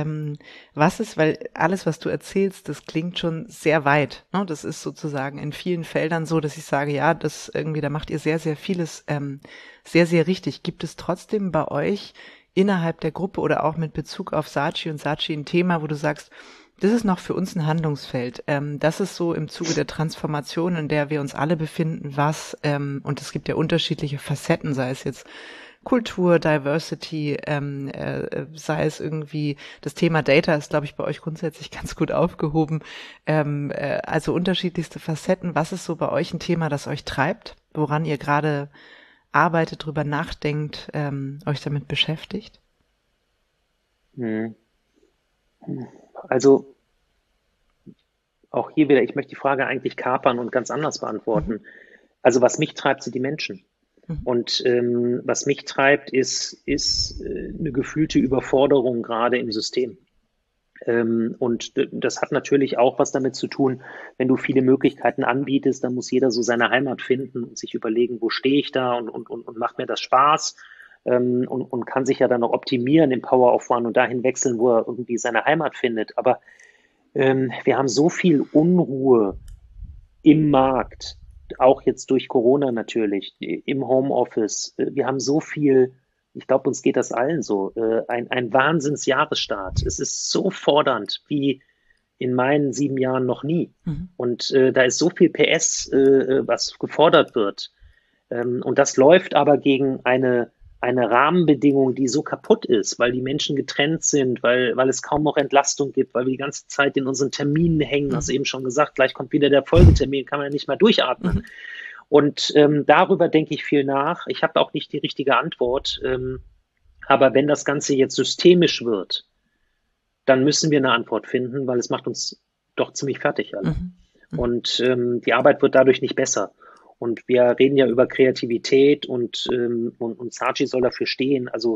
Weil alles, was du erzählst, das klingt schon sehr weit. Ne? Das ist sozusagen in vielen Feldern so, dass ich sage, ja, da macht ihr sehr, sehr vieles sehr, sehr richtig. Gibt es trotzdem bei euch innerhalb der Gruppe oder auch mit Bezug auf Saatchi und Saatchi ein Thema, wo du sagst, das ist noch für uns ein Handlungsfeld. Das ist so im Zuge der Transformation, in der wir uns alle befinden, und es gibt ja unterschiedliche Facetten, sei es jetzt Kultur, Diversity, sei es irgendwie, das Thema Data ist, glaube ich, bei euch grundsätzlich ganz gut aufgehoben. Also unterschiedlichste Facetten. Was ist so bei euch ein Thema, das euch treibt, woran ihr gerade arbeitet, drüber nachdenkt, euch damit beschäftigt? Also auch hier wieder, ich möchte die Frage eigentlich kapern und ganz anders beantworten. Also was mich treibt, sind die Menschen. Und was mich treibt, ist eine gefühlte Überforderung gerade im System. Und das hat natürlich auch was damit zu tun, wenn du viele Möglichkeiten anbietest, dann muss jeder so seine Heimat finden und sich überlegen, wo stehe ich da und macht mir das Spaß und kann sich ja dann noch optimieren im Power of One und dahin wechseln, wo er irgendwie seine Heimat findet. Aber wir haben so viel Unruhe im Markt, auch jetzt durch Corona natürlich, im Homeoffice. Wir haben so viel, ich glaube, uns geht das allen so, ein Wahnsinnsjahresstart. Es ist so fordernd wie in meinen 7 Jahren noch nie. Und da ist so viel PS, was gefordert wird. Und das läuft aber gegen eine Rahmenbedingung, die so kaputt ist, weil die Menschen getrennt sind, weil es kaum noch Entlastung gibt, weil wir die ganze Zeit in unseren Terminen hängen, hast du eben schon gesagt, gleich kommt wieder der Folgetermin, kann man ja nicht mehr durchatmen. Und darüber denke ich viel nach. Ich habe auch nicht die richtige Antwort, aber wenn das Ganze jetzt systemisch wird, dann müssen wir eine Antwort finden, weil es macht uns doch ziemlich fertig alle. Und die Arbeit wird dadurch nicht besser. Und wir reden ja über Kreativität und Saatchi soll dafür stehen. Also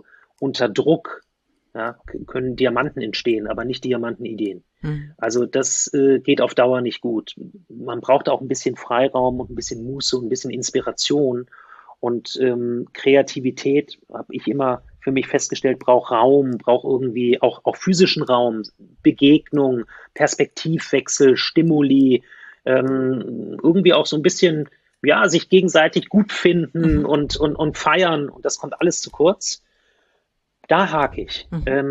unter Druck, ja, können Diamanten entstehen, aber nicht Diamantenideen. Also das geht auf Dauer nicht gut. Man braucht auch ein bisschen Freiraum und ein bisschen Muße und ein bisschen Inspiration. Und Kreativität, habe ich immer für mich festgestellt, braucht Raum, braucht irgendwie auch physischen Raum, Begegnung, Perspektivwechsel, Stimuli, irgendwie auch so ein bisschen, ja, sich gegenseitig gut finden und feiern. Und das kommt alles zu kurz. Da hake ich.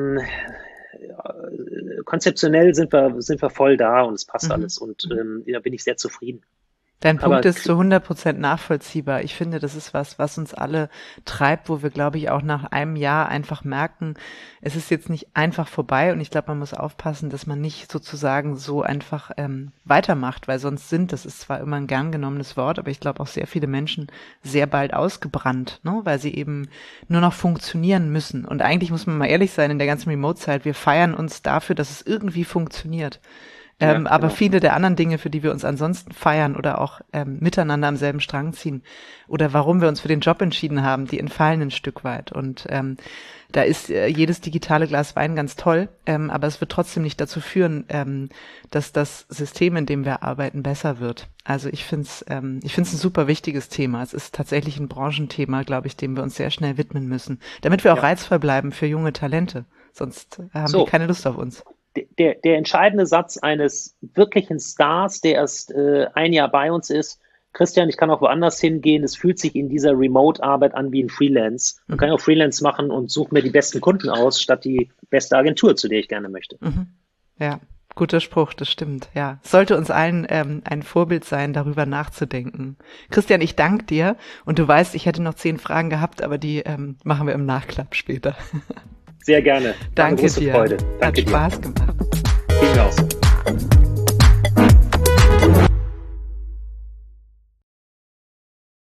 Konzeptionell sind wir voll da und es passt alles und da bin ich sehr zufrieden. Dein Punkt ist zu 100% nachvollziehbar. Ich finde, das ist was uns alle treibt, wo wir, glaube ich, auch nach einem Jahr einfach merken, es ist jetzt nicht einfach vorbei und ich glaube, man muss aufpassen, dass man nicht sozusagen so einfach weitermacht, weil sonst das ist zwar immer ein gern genommenes Wort, aber ich glaube auch sehr viele Menschen sehr bald ausgebrannt, ne, weil sie eben nur noch funktionieren müssen. Und eigentlich muss man mal ehrlich sein, in der ganzen Remote-Zeit, wir feiern uns dafür, dass es irgendwie funktioniert. Ja, genau. Aber viele der anderen Dinge, für die wir uns ansonsten feiern oder auch miteinander am selben Strang ziehen oder warum wir uns für den Job entschieden haben, die entfallen ein Stück weit. Und da ist jedes digitale Glas Wein ganz toll, aber es wird trotzdem nicht dazu führen, dass das System, in dem wir arbeiten, besser wird. Also ich finde es ein super wichtiges Thema. Es ist tatsächlich ein Branchenthema, glaube ich, dem wir uns sehr schnell widmen müssen, damit wir auch reizvoll bleiben für junge Talente. Sonst haben die keine Lust auf uns. Der entscheidende Satz eines wirklichen Stars, der erst ein Jahr bei uns ist: Christian, ich kann auch woanders hingehen, es fühlt sich in dieser Remote-Arbeit an wie ein Freelance. Man kann ja auch Freelance machen und suche mir die besten Kunden aus, statt die beste Agentur, zu der ich gerne möchte. Ja, guter Spruch, das stimmt, ja. Sollte uns allen ein Vorbild sein, darüber nachzudenken. Christian, ich danke dir und du weißt, ich hätte noch 10 Fragen gehabt, aber die machen wir im Nachklapp später. Sehr gerne. Danke dir. Freude. Danke Hat Spaß gemacht. Vielen Dank.